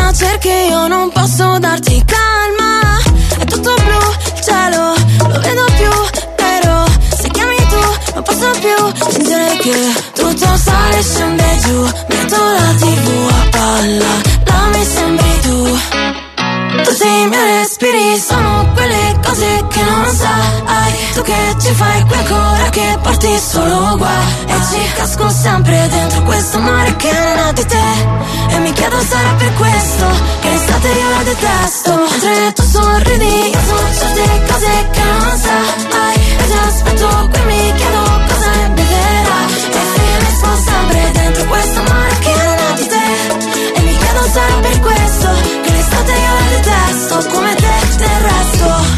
cose che non sai. Tu che ci fai qui ancora, che porti solo guai. E ci casco sempre dentro questo mare che non ha di te. E mi chiedo sarà per questo che l'estate io la detesto. Mentre tu sorridi io so certe cose che non sai. E ti aspetto qui mi chiedo cosa inviterà. E finisco sempre dentro questo mare che non ha di te. E mi chiedo sarà per questo che l'estate io la detesto. Come te del resto.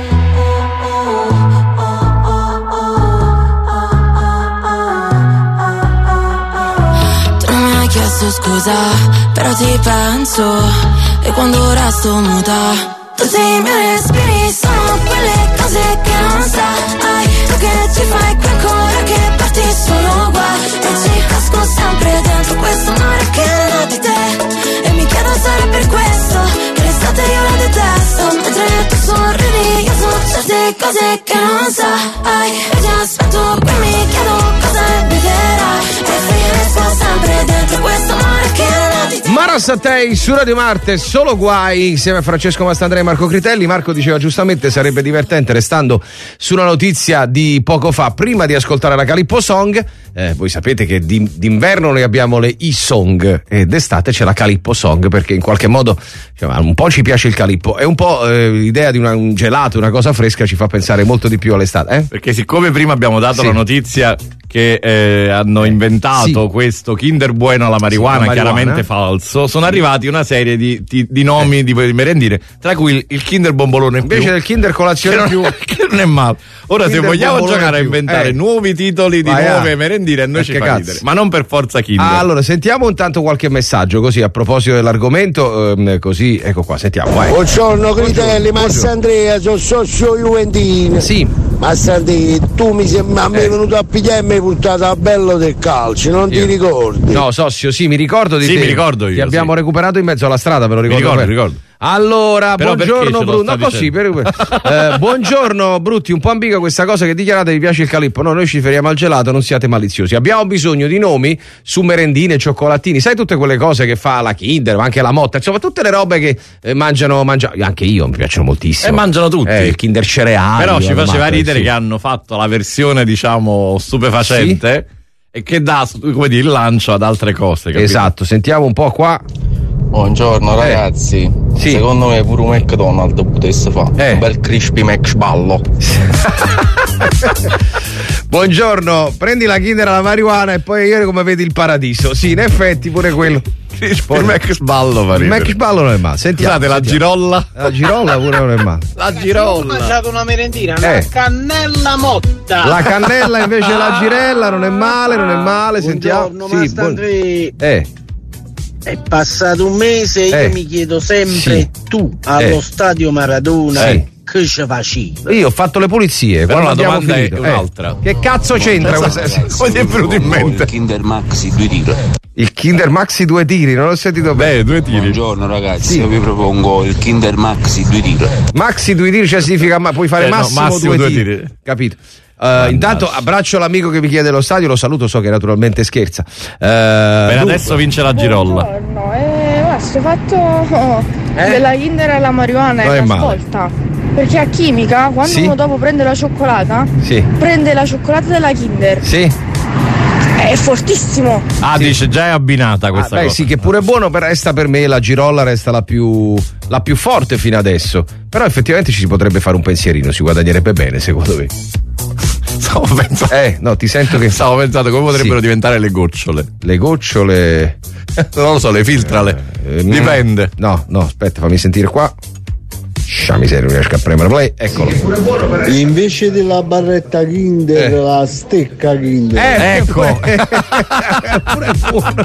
Chiesto scusa, però ti penso. E quando resto muta, tutti i miei respiri sono quelle cose che non sai. Tu che ci fai qui ancora, che parti solo guai. E ci casco sempre dentro questo mare che non ha di te. E mi chiedo sarà per questo che l'estate io la detesto. Mentre tu sorridi io so certe cose che non sai. E ti aspetto qui mi chiedo cosa inviterai. E finisco sempre dentro questo mare che non ha di te. Mara Sattei su Radio Marte, solo guai, insieme a Francesco Mastandrea e Marco Critelli. Marco diceva giustamente sarebbe divertente, restando sulla notizia di poco fa, prima di ascoltare la Calippo Song. Voi sapete che d'inverno noi abbiamo le e-song e d'estate c'è la Calippo Song, perché in qualche modo un po' ci piace il Calippo e un po' l'idea di un gelato, una cosa fresca ci fa pensare molto di più all'estate. Perché siccome prima abbiamo dato la notizia che hanno inventato questo Kinder Bueno alla marijuana, chiaramente falso, sono arrivati una serie di nomi di merendine, tra cui il Kinder Bombolone invece del Kinder Colazione più, che non è male. Ora Kinder se vogliamo giocare a inventare nuovi titoli di nuove merendine, a noi ci fa ridere, ma non per forza Kinder. Allora sentiamo intanto qualche messaggio così a proposito dell'argomento, così ecco qua, sentiamo, vai. Buongiorno Critelli, Massandrea, sono socio Juventino. Sì. Massandrea, tu a me è venuto a pigliare e mi hai portato a bello del calcio, non ti ricordi? No, Sossio, sì, mi ricordo di te. Mi ricordo io. Ti abbiamo recuperato in mezzo alla strada, me lo ricordo. Mi ricordo. Allora, però buongiorno Brutti. No, così, buongiorno Brutti, un po' ambigua questa cosa che dichiarate vi piace il Calippo. No, noi ci riferiamo al gelato, non siate maliziosi. Abbiamo bisogno di nomi su merendine, cioccolatini, sai tutte quelle cose che fa la Kinder, ma anche la Motta, insomma tutte le robe che mangiano, anche io mi piacciono moltissimo. E mangiano tutti. Il Kinder cereali. Però ci faceva ridere che hanno fatto la versione, diciamo, stupefacente e che dà, come dire, il lancio ad altre cose. Capito? Esatto, sentiamo un po' qua. Buongiorno ragazzi, secondo me pure un McDonald's potesse fare un bel crispy McSballo. Buongiorno, prendi la Kinder alla marijuana e poi ieri come vedi il paradiso. Sì, in effetti pure quello. Il McSballo va ridere. Il McSballo non è male. Sentiamo. Scusate, la girolla? La girolla pure non è male. La girolla. Ho mangiato una merendina, una cannella motta. La cannella invece la girella non è male, non è male. Sentiamo. È passato un mese e io mi chiedo sempre, tu allo stadio Maradona che ci facevi? Io ho fatto le pulizie. Però la domanda è un'altra. Che cazzo c'entra questa? Come ti è venuto in mente? Il Kinder Maxi 2 tiri. Il Kinder Maxi 2 tiri, non l'ho sentito bene. 2 tiri. Buongiorno ragazzi, io vi propongo il Kinder Maxi 2 tiri. Maxi 2 tiri, cioè significa puoi fare massimo 2 tiri. Capito? Intanto abbraccio l'amico che mi chiede lo stadio, lo saluto, so che naturalmente scherza. Per adesso vince la girolla. Buongiorno, questo fatto della Kinder alla marijuana è una svolta. Perché a chimica, quando uno dopo prende la cioccolata, prende la cioccolata della Kinder. È fortissimo. Dice già è abbinata questa cosa. Sì, che pure è buono, resta per me la girolla resta la più forte fino adesso. Però effettivamente ci si potrebbe fare un pensierino, si guadagnerebbe bene, secondo me. Stavo pensando. No, ti sento che. Stavo pensando come potrebbero diventare le gocciole. Le gocciole. Non lo so, le filtrale. Dipende. No, aspetta, fammi sentire qua. Miseria, non riesco a premere play, eccolo. Invece della barretta Kinder, la stecca Kinder. Ecco. Pure buono.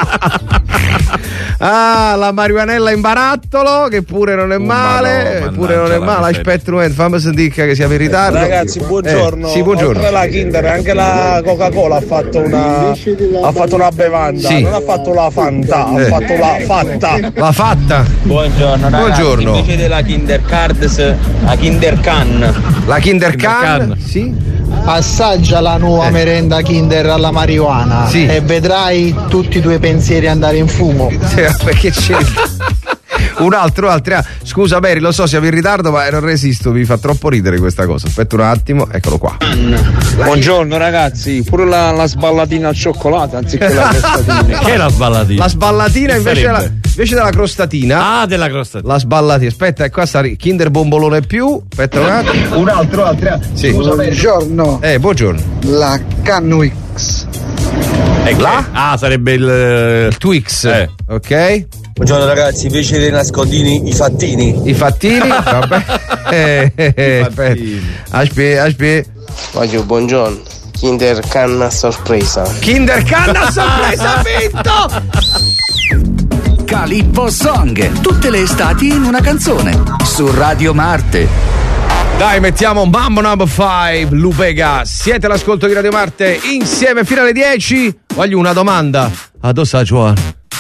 La marijuanella in barattolo, che pure non è male. Pure non è male. Aspetta un momento, fammi sentire che siamo in ritardo. Ragazzi, buongiorno. Sì, buongiorno. Oltre la Kinder, anche la Coca-Cola ha fatto una bevanda. Non ha fatto la Fanta, ha fatto la fatta. La fatta. Buongiorno ragazzi. Buongiorno. Invece della Kinder Cards, la Kinder Can. La Kinder Can? Sì. Assaggia la nuova merenda Kinder alla marijuana e vedrai tutti i tuoi pensieri andare in fumo. Perché c'è Un altro. Scusa Mary, lo so, siamo in ritardo, ma non resisto, mi fa troppo ridere questa cosa. Aspetta un attimo, eccolo qua. Buongiorno ragazzi, pure la sballatina al cioccolato anziché la crostatina. Che è la sballatina? La sballatina invece della crostatina. Ah, della crostatina. La sballatina, aspetta, qua sta Kinder Bombolone più. Aspetta un attimo. Un altro. Sì. Buongiorno. Buongiorno. La Canwix. Sarebbe il Twix. Ok. Buongiorno ragazzi, invece dei nascondini, i fattini. I fattini? Vabbè. Aspetta. Voglio buongiorno. Kinder Canna sorpresa. Kinder Canna sorpresa vinto! Calippo Song, tutte le estati in una canzone, su Radio Marte. Dai, mettiamo Mambo Number 5, Lupega. Siete all'ascolto di Radio Marte insieme fino alle 10. Voglio una domanda. Addosso a Joan.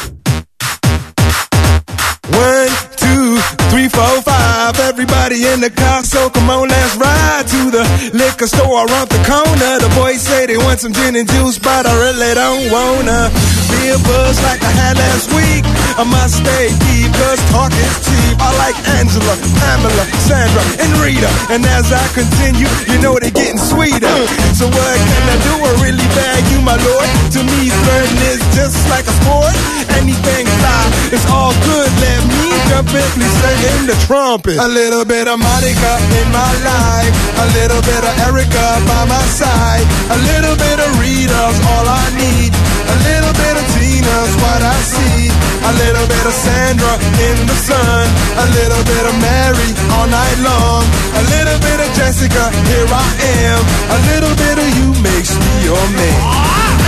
1, 2, 3, 4, 5. Everybody in the car, so come on, let's ride to the liquor store around the corner. The boys say they want some gin and juice, but I really don't wanna be a buzz like I had last week. I must stay deep, cause talk is cheap. I like Angela, Pamela, Sandra, and Rita. And as I continue, you know they're getting sweeter. So what can I do? I really bag you, my lord. To me, flirting is just like a sport. Anything fly, it's all good. Let me jump in, please sing in the trumpet. A little bit of Monica in my life. A little bit of Erica by my side. A little bit of Rita's all I need. A little bit of Tina's what I see. A little bit of Sandra in the sun. A little bit of Mary all night long. A little bit of Jessica, here I am. A little bit of you makes me your man.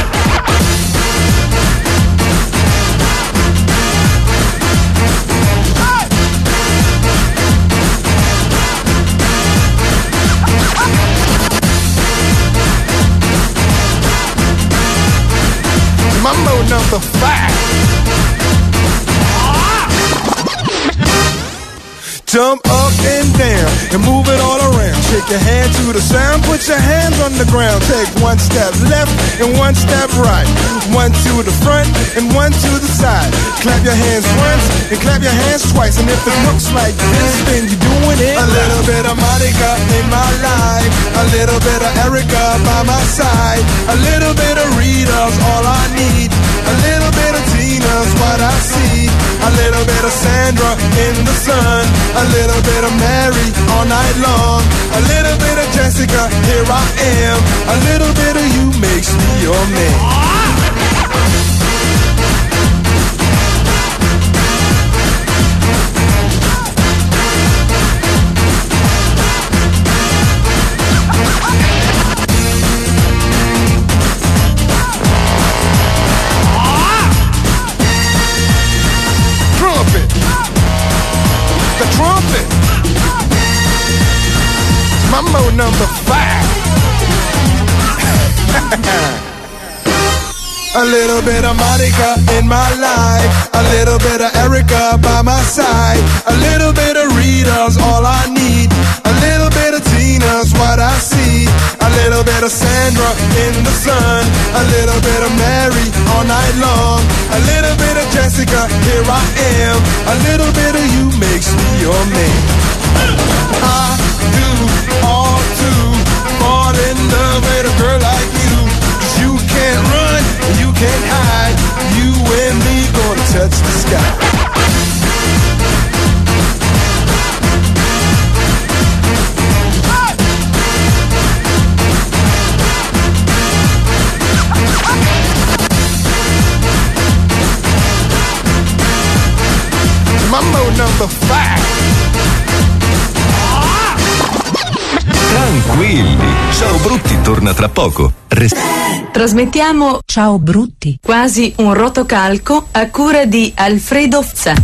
Mambo number 5. Jump up and down and move it all around. Shake your hand to the sound, put your hands on the ground. Take one step left and one step right. One to the front and one to the side. Clap your hands once and clap your hands twice. And if it looks like this, then you're doing it. A little bit of Monica in my life. A little bit of Erica by my side. A little bit of Rita's all I need. A little bit of Tina's what I see. A little bit of Sandra in the sun. A little bit of Mary all night long. A little bit of Jessica, here I am. A little bit of you makes me your man. Trumpet. Mambo number 5. A little bit of Monica in my life. A little bit of Erica by my side. A little bit of Rita's all I need. A little bit of Tina's what I see. A little bit of Sandra in the sun. A little bit of Mary all night long. A little bit of Jessica, here I am. A little bit of you makes me your man. I do all to fall in love with a girl like you. 'Cause you can't run, you can't hide. You and me gonna touch the sky. Mambo number 5. Tranquilli, Ciao Brutti torna tra poco. Trasmettiamo Ciao Brutti, quasi un rotocalco a cura di Alfredo Fza.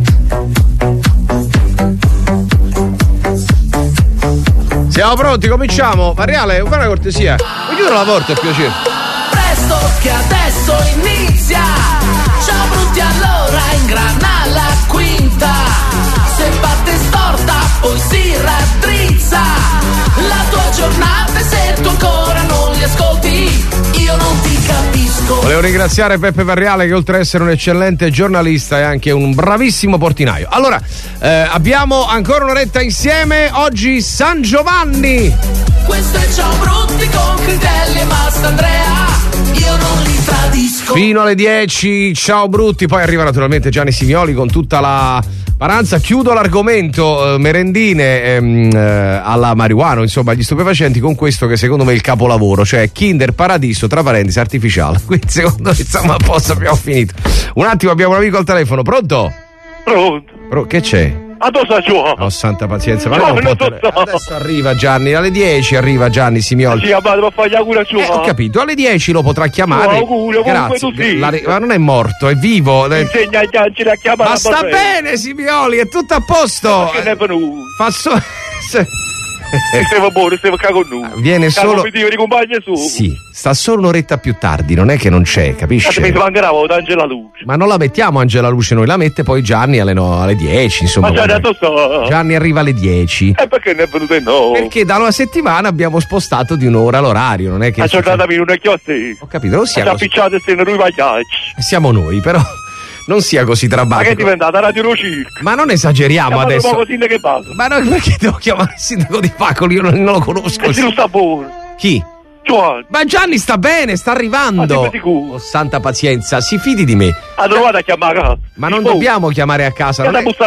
Siamo pronti, cominciamo. Mariale, fai una cortesia. Mi chiudo la porta, a piacere. Presto che adesso inizia. Ciao Brutti, allora ingrana la quinta. Se parte storta poi si raddrizza. La tua giornata, se tu ancora non li ascolti, io non ti capisco. tradisco. Volevo ringraziare Peppe Varriale che oltre ad essere un eccellente giornalista è anche un bravissimo portinaio. Allora, abbiamo ancora un'oretta insieme, oggi San Giovanni. Questo è Ciao Brutti con Critelli e Mastandrea, io non li tradisco. Fino alle 10, Ciao Brutti, poi arriva naturalmente Gianni Simioli con tutta la paranza. Chiudo l'argomento merendine alla marijuana, insomma gli stupefacenti, con questo che secondo me è il capolavoro, cioè Kinder Paradiso tra parentesi artificiale. Quindi secondo me insomma a posto, abbiamo finito. Un attimo, abbiamo un amico al telefono. Pronto? Pronto. Che c'è? Addosso giù. Oh, santa pazienza, ma non può adesso arriva Gianni, alle 10 arriva Gianni Simioli. Sì, ma fai gli auguri a giù. Ho capito, alle 10 lo potrà chiamare. Auguri, grazie. Ma non è morto, è vivo. Insegna agli angeli a chiamare. Ma sta bene Simioli, è tutto a posto. Che ne è venuto? Fa solo Stavo buono, stavo cagando. Viene solo. Su. Sì, sta solo un'oretta più tardi, non è che non c'è, capisci? Mi mancherà Angela Luce. Ma non la mettiamo Angela Luce, noi la mette poi Gianni alle 10, insomma. Ma Gianni arriva alle 10. E perché ne è venuto no? Perché da una settimana abbiamo spostato di un'ora l'orario, non è che. La giornata non è che ho te. Ho capito, non sia così. Siamo noi, però. Non sia così drammatico. Ma che è diventata Radio Rocirca? Ma non esageriamo adesso. Ma sindaco che passa? Ma no, perché devo chiamare il sindaco di Pacoli? Io non lo conosco. Si lo sta buono. Chi? Giovanni. Ma Gianni sta bene, sta arrivando. Oh, santa pazienza, si fidi di me. Ha trovato a chiamare a casa. Ma non dobbiamo chiamare a casa.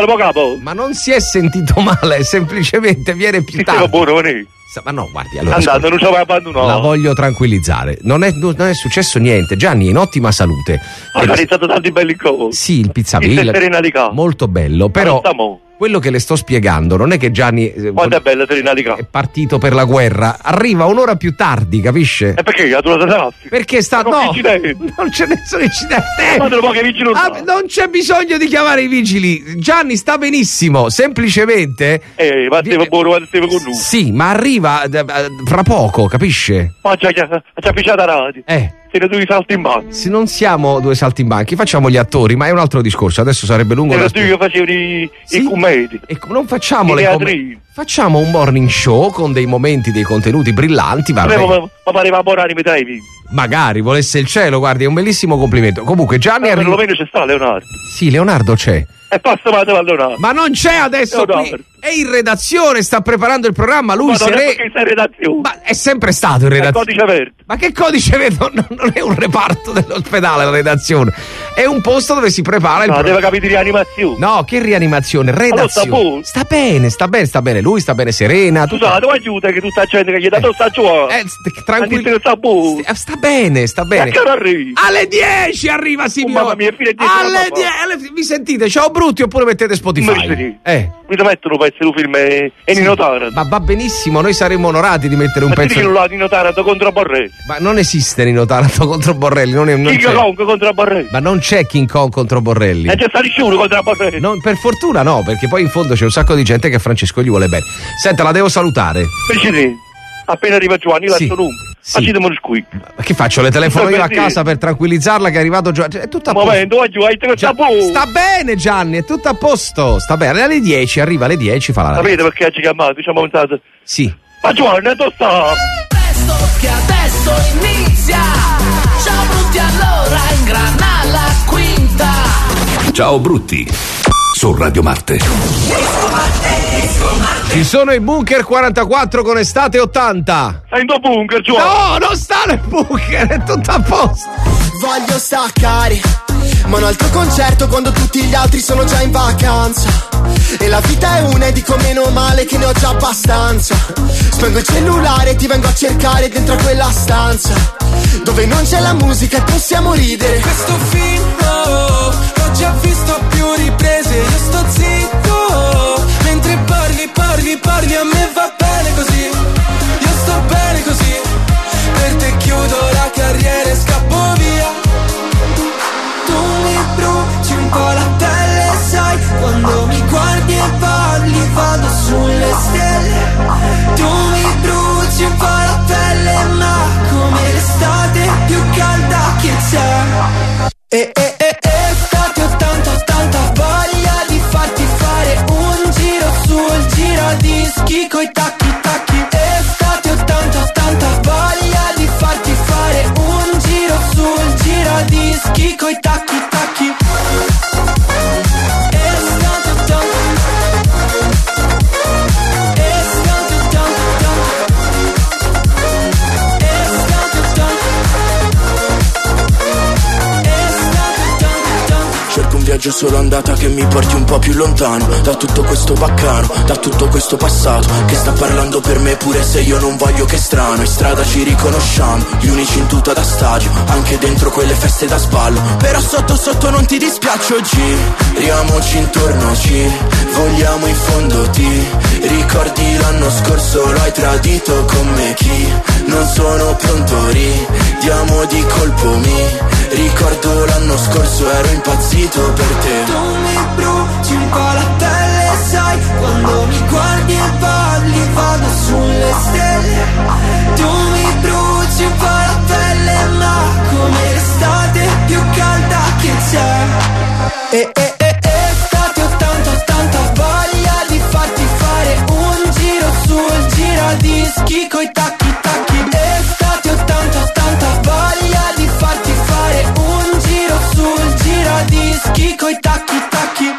Ma non si è sentito male, semplicemente viene più tardi. Buono, ma no, guardi, allora andando, non ci aveva abbandonato. La voglio tranquillizzare. Non è successo niente. Gianni è in ottima salute. Ha organizzato tanti belli incontri. Sì, il pizzavilla. Molto bello, però quello che le sto spiegando non è che Gianni quanto è bella Serenalità è partito per la guerra, arriva un'ora più tardi, capisce? E perché ha trovato traffico? Perché sta non c'è nessun incidente. Non c'è bisogno di chiamare i vigili. Gianni sta benissimo, semplicemente ma buono quando stavo con lui. Sì, ma arriva fra poco, capisce? Ma ci ha picciato a radio. Siete due saltimbanchi. Se non siamo due saltimbanchi, facciamo gli attori, ma è un altro discorso. Adesso sarebbe lungo. Era tu che facevi i commedi. E non facciamo le commedie. Facciamo un morning show con dei momenti, dei contenuti brillanti. Ma pareva Borani mi dai. Magari volesse il cielo, guardi, è un bellissimo complimento. Comunque Gianni arriva. Perlomeno c'è sta Leonardo. Sì, Leonardo c'è. E passa a Leonardo. Ma non c'è adesso qui. È in redazione, sta preparando il programma. Lui ma Ma è sempre stato in redazione. Codice verde. Ma che codice verde? Non è un reparto dell'ospedale la redazione. È un posto dove si prepara il deve capire di rianimazione. No, che rianimazione? Redazione. Allora sta bene. Lui sta bene, Serena. Scusate, tu aiuta che tutta gente che gli ha dato sta giù. Tranquillo. Sta bene. Alle 10 arriva Simioli. Mamma mia, alle 10. Vi sentite? Ciao Brutti oppure mettete Spotify? Mi mettono pezzi un film e Nino Taranto. Ma va benissimo, noi saremmo onorati di mettere un pezzo. Ma Nino Taranto contro Borrelli. Ma non esiste Nino Taranto contro Borrelli. King Kong contro Borrelli. Ma non c'è King Kong contro Borrelli. E c'è sta nessuno contro Borrelli. Per fortuna no, perché poi in fondo c'è un sacco di gente che a Francesco gli vuole bene. Senta, la devo salutare. Appena arriva Giovanni, io lascio numero. Facciamo lo squeak. Ma che faccio? Le telefono io a casa per tranquillizzarla che è arrivato Giovanni. È tutto a posto. Sta bene Gianni, è tutto a posto. Sta bene, alle 10, arriva alle 10, fa la radio. Sapete perché ci chiamato? Diciamo pensato. Sì. Ma Giovanni, dove sta? Presto che adesso inizia. Ciao Brutti, allora ingrana la quinta. Ciao Brutti su Radio Marte. Ci sono i Bunker 44 con Estate 80. Stai in bunker, Giovanni? No, non sta nel bunker, è tutto a posto. Voglio staccare, ma un altro concerto quando tutti gli altri sono già in vacanza. E la vita è una e dico meno male che ne ho già abbastanza. Spengo il cellulare e ti vengo a cercare dentro a quella stanza dove non c'è la musica e possiamo ridere. Questo film l'ho già visto a più riprese. Io sto zitto mentre parli, a me va bene così. Io sto bene così. Per te chiudo la carriera e scappo via. Tu mi bruci un po' la pelle, sai. Quando mi guardi e parli vado sulle stelle. Tu mi bruci un po' la pelle, ma come l'estate più calda che c'è. Estate 80 voglia di farti fare un giro sul giradischi coi tacchi. Estate 80 voglia di farti fare un giro sul giradischi. viaggio solo andata che mi porti un po' più lontano da tutto questo baccano, da tutto questo passato che sta parlando per me pure se io non voglio. Che strano, in strada ci riconosciamo, gli unici in tuta da stadio, anche dentro quelle feste da sballo. Però sotto sotto non ti dispiace, giriamoci intorno, ci vogliamo in fondo. Ti ricordi l'anno scorso, lo hai tradito con me, chi non sono pronto, ridiamo di colpo. Mi ricordo l'anno scorso, ero impazzito per te. Tu mi bruci un po' la pelle, sai, quando mi guardi e parli vado sulle stelle. Tu mi bruci un po' la pelle, ma come l'estate più calda che c'è. Estate ho tanta voglia di farti fare un giro sul giradischi coi tacchi tacchi. Estate ho tanta voglia di farti fare un giro sul giradischi coi tacchi tacchi.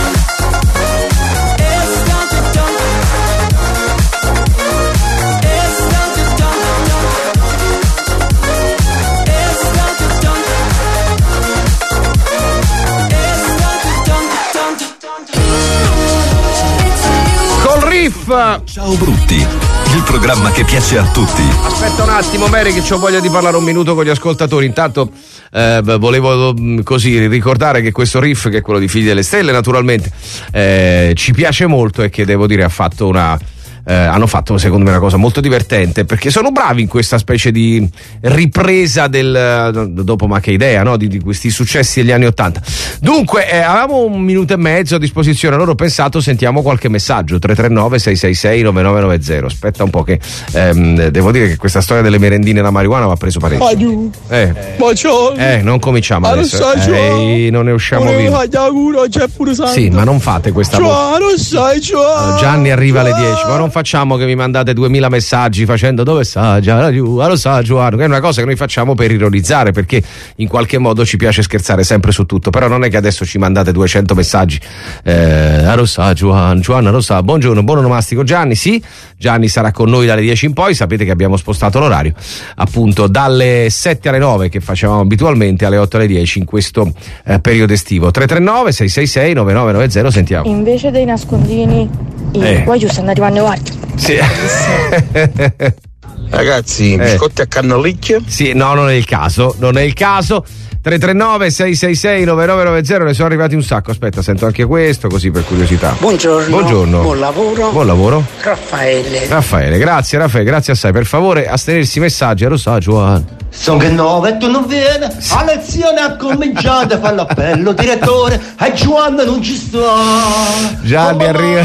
Ciao Brutti, il programma che piace a tutti. Aspetta un attimo Mary che ho voglia di parlare un minuto con gli ascoltatori. Intanto volevo così ricordare che questo riff, che è quello di Figli delle Stelle naturalmente, ci piace molto e che devo dire hanno fatto secondo me una cosa molto divertente, perché sono bravi in questa specie di ripresa dopo ma che idea, no? di questi successi degli anni '80. Dunque avevamo un minuto e mezzo a disposizione, allora ho pensato sentiamo qualche messaggio. 339 666 9990. Aspetta un po' che devo dire che questa storia delle merendine alla marijuana mi ha preso parecchio. Non cominciamo adesso, non ne usciamo via. Sì, ma non fate questa cosa. Gianni arriva alle 10, ma non facciamo che mi mandate 2000 messaggi facendo dove sta Gianni, lo sa Giovanni, che è una cosa che noi facciamo per ironizzare, perché in qualche modo ci piace scherzare sempre su tutto, però non è che adesso ci mandate 200 messaggi lo sa Giovanna lo sa, buongiorno, buon onomastico Gianni. Sì, Gianni sarà con noi dalle 10 in poi, sapete che abbiamo spostato l'orario appunto dalle 7 alle 9 che facevamo abitualmente alle 8 alle 10 in questo periodo estivo. 339 666 9990. Sentiamo. Invece dei nascondini qua giù stanno arrivando guardi. Sì. Ragazzi, biscotti a cannolicchio? Sì, no, non è il caso. 339 666 9990. Ne sono arrivati un sacco. Aspetta, sento anche questo così per curiosità. Buongiorno. Buon lavoro. Raffaele, grazie Raffaele, grazie assai. Per favore astenersi i messaggi, lo sa Giovanni. Sono che 9 e tu non viene. A lezione ha cominciato a fare l'appello. Direttore, e Giovanni non ci sta. Gianni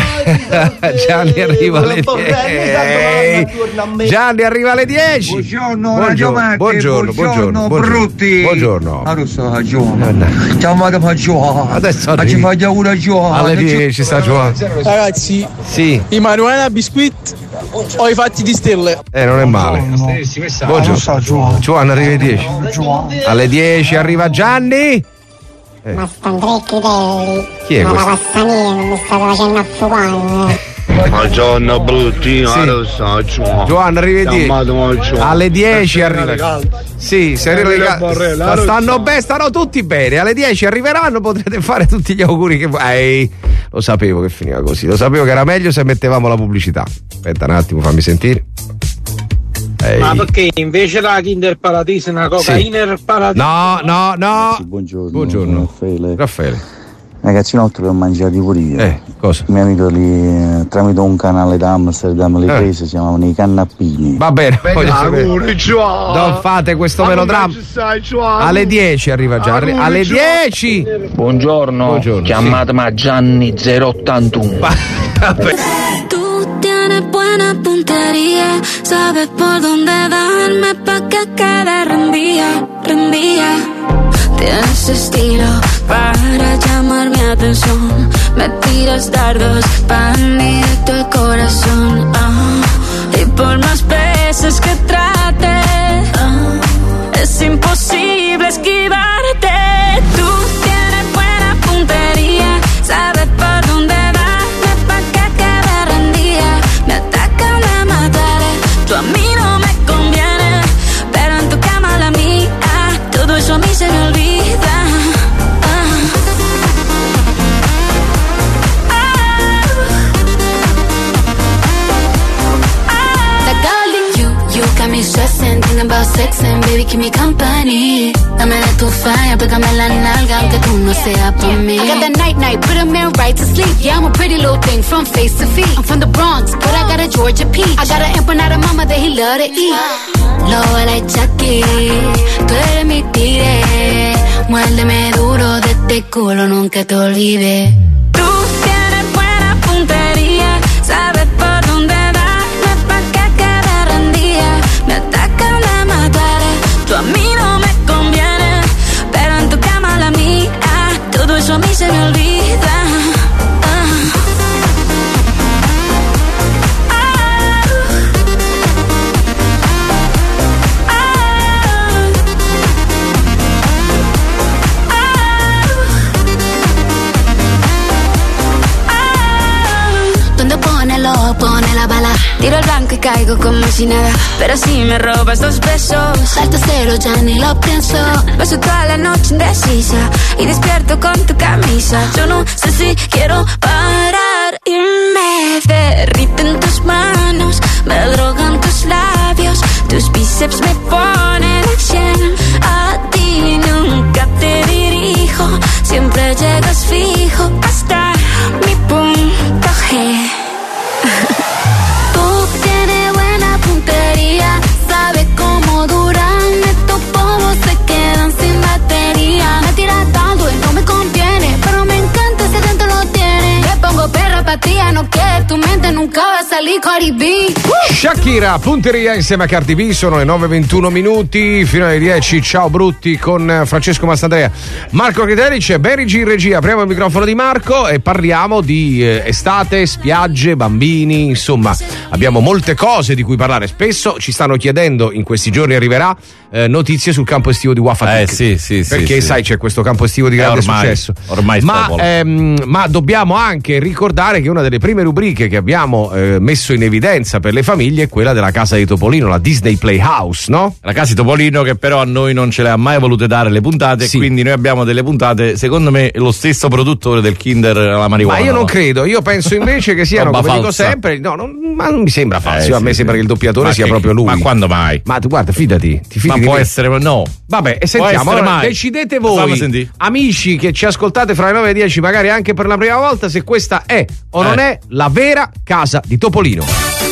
arriva alle 10. Gianni arriva alle 10. Buongiorno Brutti. Buongiorno. Allora Giovanni. Chiamate per Giovanni. Adesso ci fai una Giovanni. Alle 10 sta Giovanni. Ragazzi, sì. I marijuana biscuit o i fatti di stelle? Non è male. Buongiorno. Giovanni arriva alle 10. Alle 10 arriva Gianni. Ma Andretti Delli. Chi è questo? La Passanina non mi sta facendo affogare. Buongiorno Bruttino, sì. Giovanni arriva alle 10. Alle 10 arriva. Sì, se stanno tutti bene. Alle 10 arriveranno, potrete fare tutti gli auguri che vuoi. Lo sapevo che finiva così. Lo sapevo che era meglio se mettevamo la pubblicità. Aspetta un attimo, fammi sentire. Ma perché invece la Kinder Paradiso è una cocaina Paradiso? No. Ragazzi, buongiorno. Raffaele. Ragazzi, inoltre l'ho mangiati pure io. Cosa? Il mio amico lì, tramite un canale da Amsterdam, le prese si chiamavano i cannappini. Va bene, non fate questo melodramma. Alle 10 arriva già. Alle 10. Buongiorno. Chiamatemi a Gianni 081. Tú tienes buena puntería, sabes por dónde darme pa' que quede rendida. Tienes estilo para llamar mi atención. Me tiras dardos pa' mí de tu corazón. Y por más veces que trate, es imposible esquivarte. Tú tienes buena puntería, sabes por dónde darme pa' que quede rendida. Me atacan a matar, tú a mí no me conviene, pero en tu cama la mía, todo eso a mí se me olvida. sex and baby keep me company. Dame de tu falla, pégame la nalga aunque tú no seas pa' mí. I got that night, put a man right to sleep. Yeah, I'm a pretty little thing from face to feet. I'm from the Bronx, but I got a Georgia peach. I got an empanada mama that he love to eat. Lo vale Chucky, tú eres mi tigre. Muérdeme duro de este culo, nunca te olvides. Tú tienes buena puntería, sabes por dónde darme pa' que quede rendida. Me atacan, me mataré, tú a mí no me conviene, pero en tu cama la mía, todo eso a mí se me olvida. Pone la bala, tiro el blanco y caigo como si nada, pero si me robas 2 besos, salto cero, ya ni lo pienso. Paso toda la noche indecisa y despierto con tu camisa. Yo no sé si quiero parar y me derriten tus manos, me drogan tus labios, tus bíceps me ponen al 100. A ti nunca te dirijo, siempre llegas fijo hasta mi punto G. Tú tienes buena puntería, sabes cómo duran estos pomos, se quedan sin batería. Me tiras tanto y no me conviene, pero me encanta ese dentro lo tiene. Me pongo perra patria, no quieres tu mente, nunca va a salir Cardi B. Shakira, punteria insieme a Cardi B, sono le 9:21 minuti, fino alle 10. Ciao Brutti con Francesco Mastandrea, Marco Criteric, Berigi in regia. Apriamo il microfono di Marco e parliamo di estate, spiagge, bambini, insomma abbiamo molte cose di cui parlare. Spesso ci stanno chiedendo, in questi giorni arriverà notizie sul campo estivo di Wafa sì, perché sai c'è questo campo estivo di grande successo ormai ma dobbiamo anche ricordare che una delle prime rubriche che abbiamo messo in evidenza per le famiglie è quella della casa di Topolino, la Disney Playhouse, no? La casa di Topolino che però a noi non ce le ha mai volute dare le puntate, sì. Quindi noi abbiamo delle puntate, secondo me lo stesso produttore del Kinder alla marijuana. Ma io non credo, io penso invece che siano, come dico sempre, ma non mi sembra falso, a me sembra che il doppiatore sia proprio lui. Ma quando mai? Ma tu guarda, fidati, ti fidi. Ma può essere, no. Vabbè, e sentiamo, allora, decidete voi, amici che ci ascoltate fra le 9 e 10, magari anche per la prima volta, se questa è o non è la vera casa di Topolino.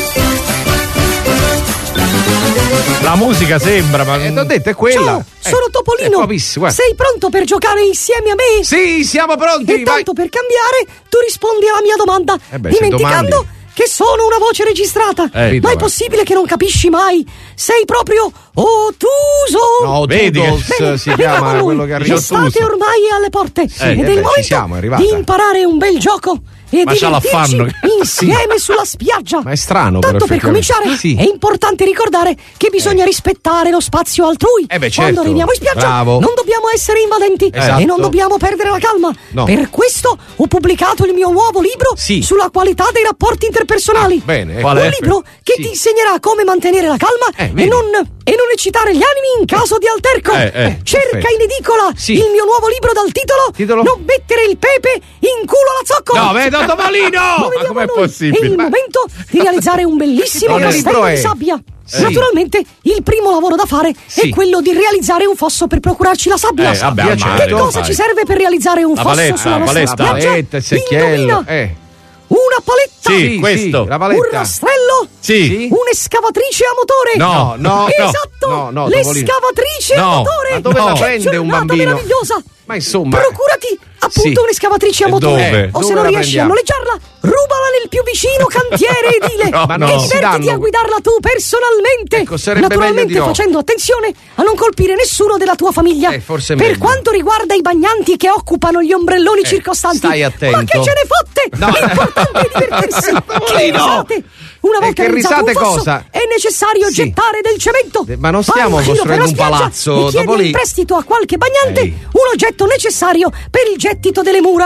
La musica sembra, ma t'ho detto è quella. Ciao, sono Topolino. Sei pronto per giocare insieme a me? Sì, siamo pronti. E tanto per cambiare, tu rispondi alla mia domanda, dimenticando che sono una voce registrata. Ma è possibile che non capisci mai? Sei proprio ottuso. No, vedi che si chiama quello che arriva. L'estate ormai è alle porte ed è il momento di imparare un bel gioco e divertirci insieme sulla spiaggia. Ma è strano. Tanto per cominciare è importante ricordare che bisogna rispettare lo spazio altrui. Quando arriviamo in spiaggia non dobbiamo essere invadenti e non dobbiamo perdere la calma. Per questo ho pubblicato il mio nuovo libro sulla qualità dei rapporti interpersonali. Un libro che ti insegnerà come mantenere la calma e non eccitare gli animi in caso di alterco. Cerca in edicola il mio nuovo libro dal titolo Non mettere il pepe in culo alla zoccola. No, vedo Topolino! Ma com'è possibile? È il momento di realizzare un bellissimo castello di sabbia. Naturalmente il primo lavoro da fare è quello di realizzare un fosso per procurarci la sabbia. Che cosa ci serve per realizzare un fosso sulla nostra spiaggia? Indovina! Una paletta! Sì, questo. La paletta. Un rastrello? Sì. Un'escavatrice a motore? No. Esatto! L'escavatrice a motore! Ma dove la prende un bambino? Meravigliosa! Ma insomma. Procurati appunto un'escavatrice a motore. O se non riesci a noleggiarla, rubala nel più vicino cantiere edile. E divertiti a guidarla tu personalmente. Naturalmente facendo attenzione a non colpire nessuno della tua famiglia. Per quanto riguarda i bagnanti che occupano gli ombrelloni circostanti, stai attento. Ma che ce ne fotte? L'importante è divertirsi. Che risate! Una volta realizzato un fosso è necessario gettare del cemento. Ma non stiamo costruendo un palazzo. E chiedi in prestito a qualche bagnante un oggetto necessario per il gettito delle mura.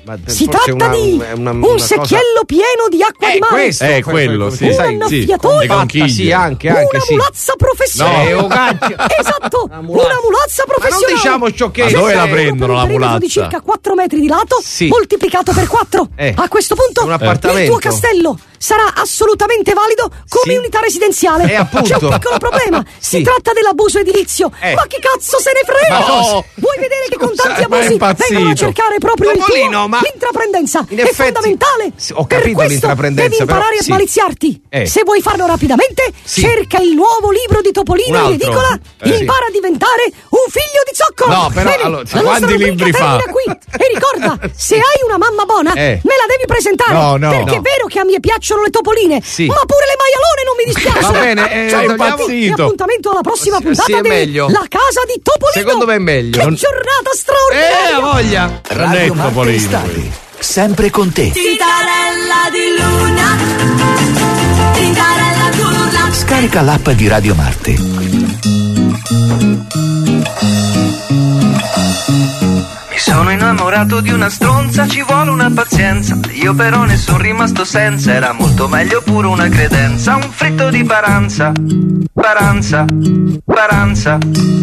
Si tratta di un secchiello pieno di acqua di mare. Questo è quello, sì. Un annaffiatoio. Sì, anche una mulazza professionale. Esatto, una mulazza professionale. Ma non diciamo sciocchezze. Ma dove la prendono la mulazza? Di circa 4 metri di lato, moltiplicato per 4. A questo punto il tuo castello sarà assolutamente valido come unità residenziale. C'è un piccolo problema. Si tratta dell'abuso edilizio. Ma chi cazzo se ne frega? Vuoi vedere che con tanti abusi vengono a cercare proprio l'intraprendenza? È fondamentale. Ho capito l'intraprendenza. Devi imparare a smaliziarti. Se vuoi farlo rapidamente, cerca il nuovo libro di Topolino in edicola. Impara a diventare un figlio di zoccolo. No, però quanti libri fa? Qui. E ricorda, se hai una mamma buona, me la devi presentare. Perché è vero che a me piacciono le topoline, ma pure le maialone non mi dispiacciono. Va bene, hai impazzito. Appuntamento alla prossima puntata di La Casa di Topolino. Secondo me è meglio. Che giornata straordinaria. Voglia. Radio Marte Estate, sempre con te. Tintarella di luna, tintarella curla. Scarica l'app di Radio Marte. Sono innamorato di una stronza, ci vuole una pazienza. Io però ne sono rimasto senza. Era molto meglio pure una credenza. Un fritto di paranza, paranza, paranza.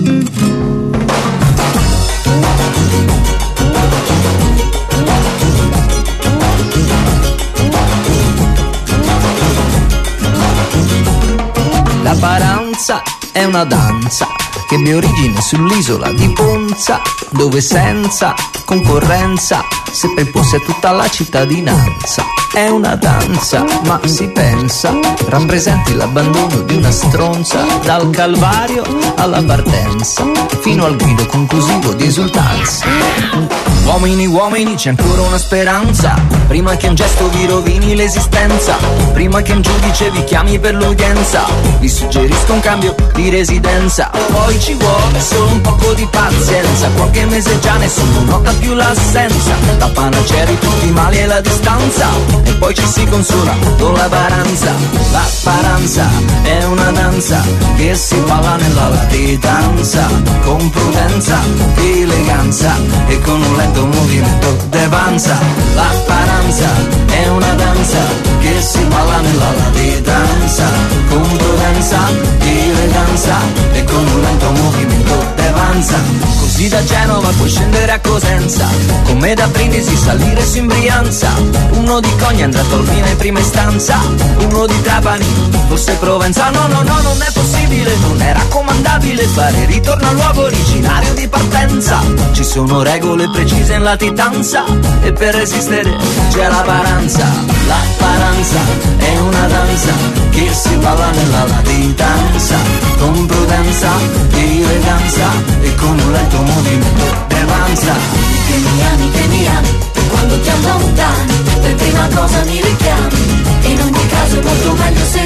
La paranza è una danza che ebbe origine sull'isola di Ponza, dove senza concorrenza seppe imporsi a tutta la cittadinanza. È una danza, ma si pensa, rappresenti l'abbandono di una stronza, dal calvario alla partenza, fino al grido conclusivo di esultanza. Uomini, uomini, c'è ancora una speranza, prima che un gesto vi rovini l'esistenza, prima che un giudice vi chiami per l'udienza, vi suggerisco un cambio di residenza. Poi ci vuole solo un poco di pazienza, qualche mese già nessuno nota più l'assenza, la panacea di tutti i mali è la distanza, e poi ci si consola con la paranza. La paranza è una danza che si balla nella latitanza, con prudenza, eleganza e con un lento movimento de panza. La paranza è una danza che si balla nella latitanza, con prudenza, eleganza e con un lento movimento de panza. Così da Genova puoi scendere a Cosenza, con me da Brindisi salire su in Brianza, uno di Cogna andrà a Tolmina in prima istanza, uno di Trapani forse Provenza. No, no, no, non è possibile, non è raccomandabile fare ritorno al luogo originario di partenza. Ci sono regole precise in latitanza e per resistere c'è la paranza. La paranza è una danza che si balla nella latitanza, con prudenza, eleganza e con un lento movimento de panza. Che mi ami, quando ti allontani, per prima cosa mi richiami. In ogni caso è molto meglio se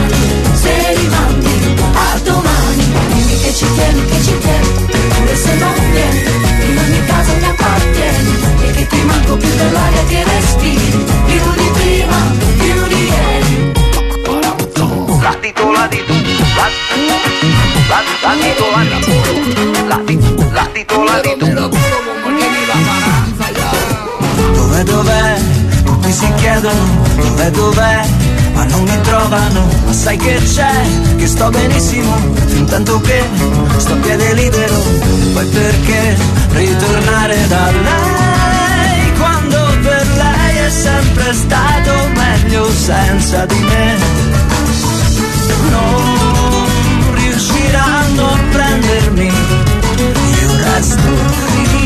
rimandi a domani. Dimmi che ci tieni, pure se non vieni. In ogni caso mi appartieni, e che ti manco più dell'aria che respiri, più di prima, più di ieri. Latito, latito, latito, latito. Dov'è? Tutti si chiedono dov'è, ma non mi trovano. Ma sai che c'è? Che sto benissimo, fin tanto che sto a piede libero. Poi perché ritornare da lei, quando per lei è sempre stato meglio senza di me? Non riusciranno a prendermi, io resto qui.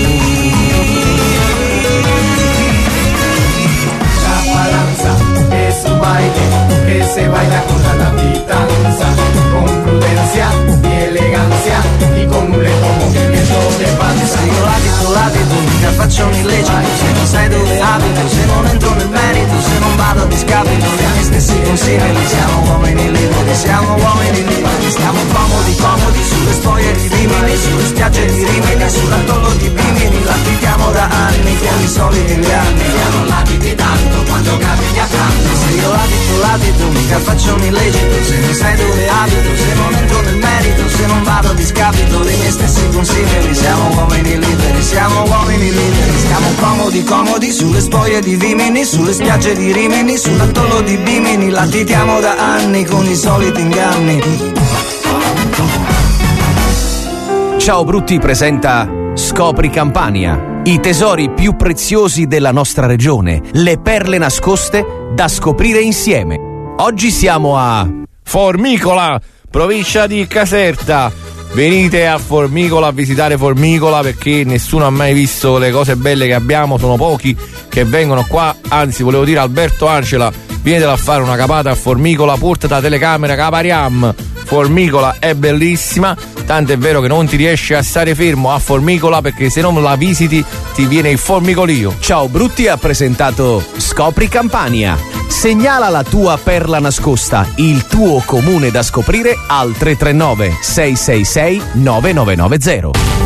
Es un baile que se baila con la latitanza, con prudencia y elegancia y con un lento movimiento de panza. Io latito, mica faccio un illecito, se non sai dove abito, se non entro nel merito, se non vado a discapito dei miei stessi consigli. Siamo uomini liberi, siamo uomini liberi, stiamo comodi sulle sulle spoglie di Rimini, sulle spiagge di Rimini, sull'atollo di Bimini, latitiamo da anni con i soliti inganni. Io non latiti tanto quando capiti accanto. Se io latito, mica faccio un illecito. Se mi sai dove abito, se non entro nel merito, se non vado a discapito dei miei stessi consigli. Siamo uomini liberi, siamo uomini liberi. Stiamo comodi sulle spoglie di Vimini, sulle spiagge di Rimini, sull'atollo di Bimini, latitiamo da anni con i soliti inganni. Ciao Brutti presenta Scopri Campania, i tesori più preziosi della nostra regione, le perle nascoste da scoprire insieme. Oggi siamo a Formicola, provincia di Caserta. Venite a Formicola a visitare Formicola, perché nessuno ha mai visto le cose belle che abbiamo, sono pochi che vengono qua. Anzi, volevo dire, Alberto Ancela, vienitela a fare una capata a Formicola, porta da telecamera, capariam. Formicola è bellissima, tanto è vero che non ti riesci a stare fermo a Formicola, perché se non la visiti ti viene il formicolio. Ciao Brutti ha presentato Scopri Campania. Segnala la tua perla nascosta, il tuo comune da scoprire al 339 666 9990.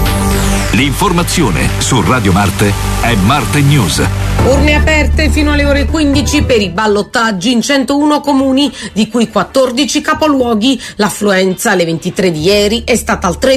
L'informazione su Radio Marte è Marte News. Urne aperte fino alle ore 15 per i ballottaggi in 101 comuni, di cui 14 capoluoghi. L'affluenza alle 23 di ieri è stata al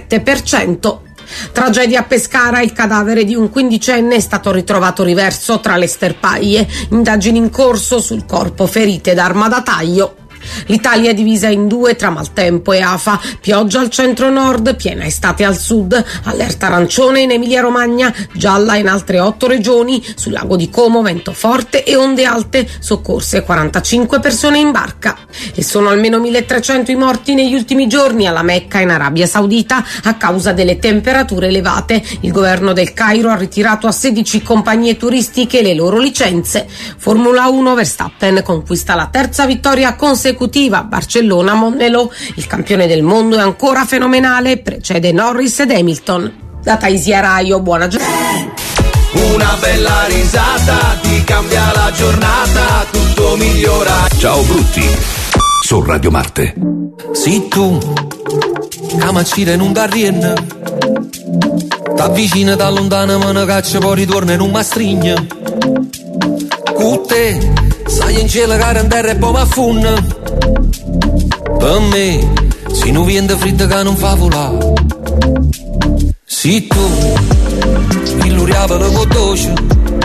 37%. Tragedia a Pescara, il cadavere di un quindicenne è stato ritrovato riverso tra le sterpaie. Indagini in corso sul corpo, ferite d'arma da taglio. L'Italia è divisa in due tra maltempo e afa, pioggia al centro-nord, piena estate al sud, allerta arancione in Emilia-Romagna, gialla in altre 8 regioni, sul lago di Como vento forte e onde alte, soccorse 45 persone in barca. E sono almeno 1300 i morti negli ultimi giorni alla Mecca in Arabia Saudita a causa delle temperature elevate. Il governo del Cairo ha ritirato a 16 compagnie turistiche le loro licenze. Formula 1, Verstappen conquista la terza vittoria consecutiva a Barcellona Montmelò. Il campione del mondo è ancora fenomenale, precede Norris ed Hamilton. Da Taisia Raio, buona giornata. Una bella risata ti cambia la giornata, tutto migliora. Ciao Brutti su Radio Marte. Se tu camacire non t'arrienna, t'avvicina da lontano ma ne caccia poi ritorna in un mastrigno. Con te sai in cielo che in terra e poi m'affunna. Per me se non viene freddo che non fa volare. Se tu illuriava con voce,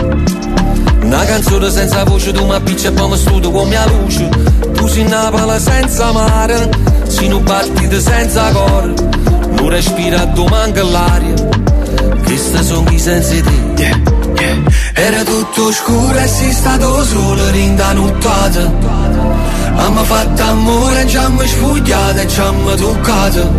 una canzone senza voce, tu mi appicci e poi mi studio con mia luce. Tu sei Napoli senza mare, sei un battito senza cuore, non respira tu manca l'aria. Questi sono i sensi di te. Era tutto scuro e sei stato solo rinda nottata. Abbiamo fatto amore e ci abbiamo sfogliato e ci abbiamo toccato.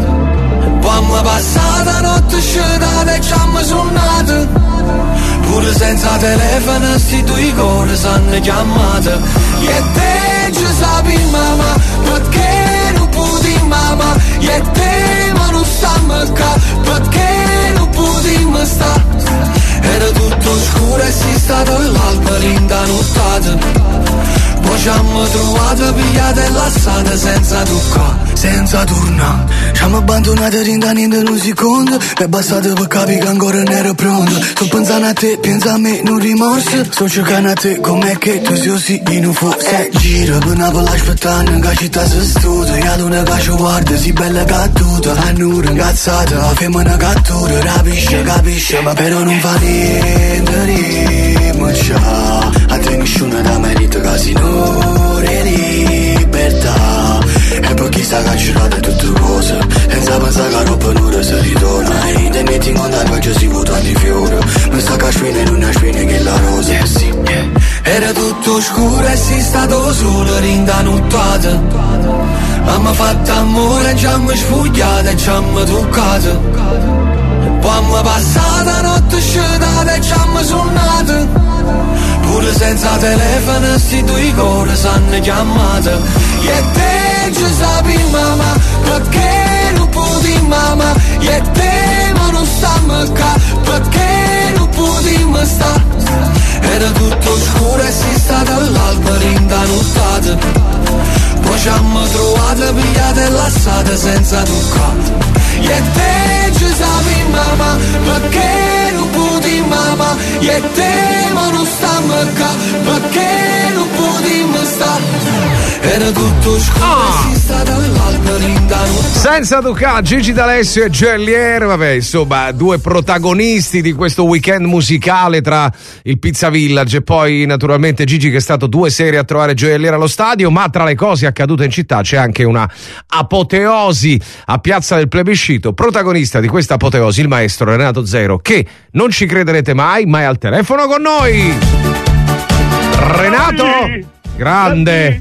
Poi abbiamo passato la notte scelata e ci abbiamo suonato. Pure senza telefono sti due cuori s'hanno chiamato. E te ci sapi mamma, perché non puoi mamma. E te ma non stiamo qua, perché non puoi stare. Era tutto scuro e sei stato l'alba rinda nottata. Poi ci abbiamo trovato pigliate e lassate senza toccare, senza tornare. Ci abbiamo abbandonato rintanendo un secondo, mi è bastato per capire che ancora non ero pronto. Sto pensando a te, pensa a me, non rimorso. Sto cercando a te, com'è che tu sei così in un forse. Giro per Napoli aspettando che città si studia. Io non che ci guarda, si bella cattuta. Hanno un ragazzato, la femmina cattura. Capisce, ma però non fa niente, rimaccia. A te nessuno da merito che signore libertà. E poi chissà che ci rade tutte cose, senza pensare che roba non si ritorna. E te metti in contatto che ci si vota di fiore. Non sta che spine, non è spine che la rosa. Era tutto scuro e sei stato solo rinda nottata. Abbiamo fatto amore e ci abbiamo sfogliato e ci abbiamo toccato. Poi abbiamo passato la notte scelata e ci abbiamo suonato. Pure senza telefono sti due cuori s'hanno chiamato. E te ci sapi mamma, perché non puoi mamma. E te ma non stiamo qua, perché non puoi stare. Era tutto scuro e sei stata l'alba rinda nottata. Poi ci hanno trovato pigliate e lasciate senza toccare. E te ci sapi mamma, perché non puti mamma, e te ma non stiamo qua, perché non puti stare. Era tutto scuro, si sta dall'albero in danno. Senza toccare, Gigi D'Alessio e Geolier, vabbè, insomma, due protagonisti di questo weekend musicale tra il Pizza Village e poi naturalmente Gigi che è stato 2 sere a trovare Geolier allo stadio, ma tra le cose accadute in città c'è anche una apoteosi a Piazza del Plebiscito. Protagonista di questa apoteosi il maestro Renato Zero, che non ci crederete mai, ma è al telefono con noi. Renato, grande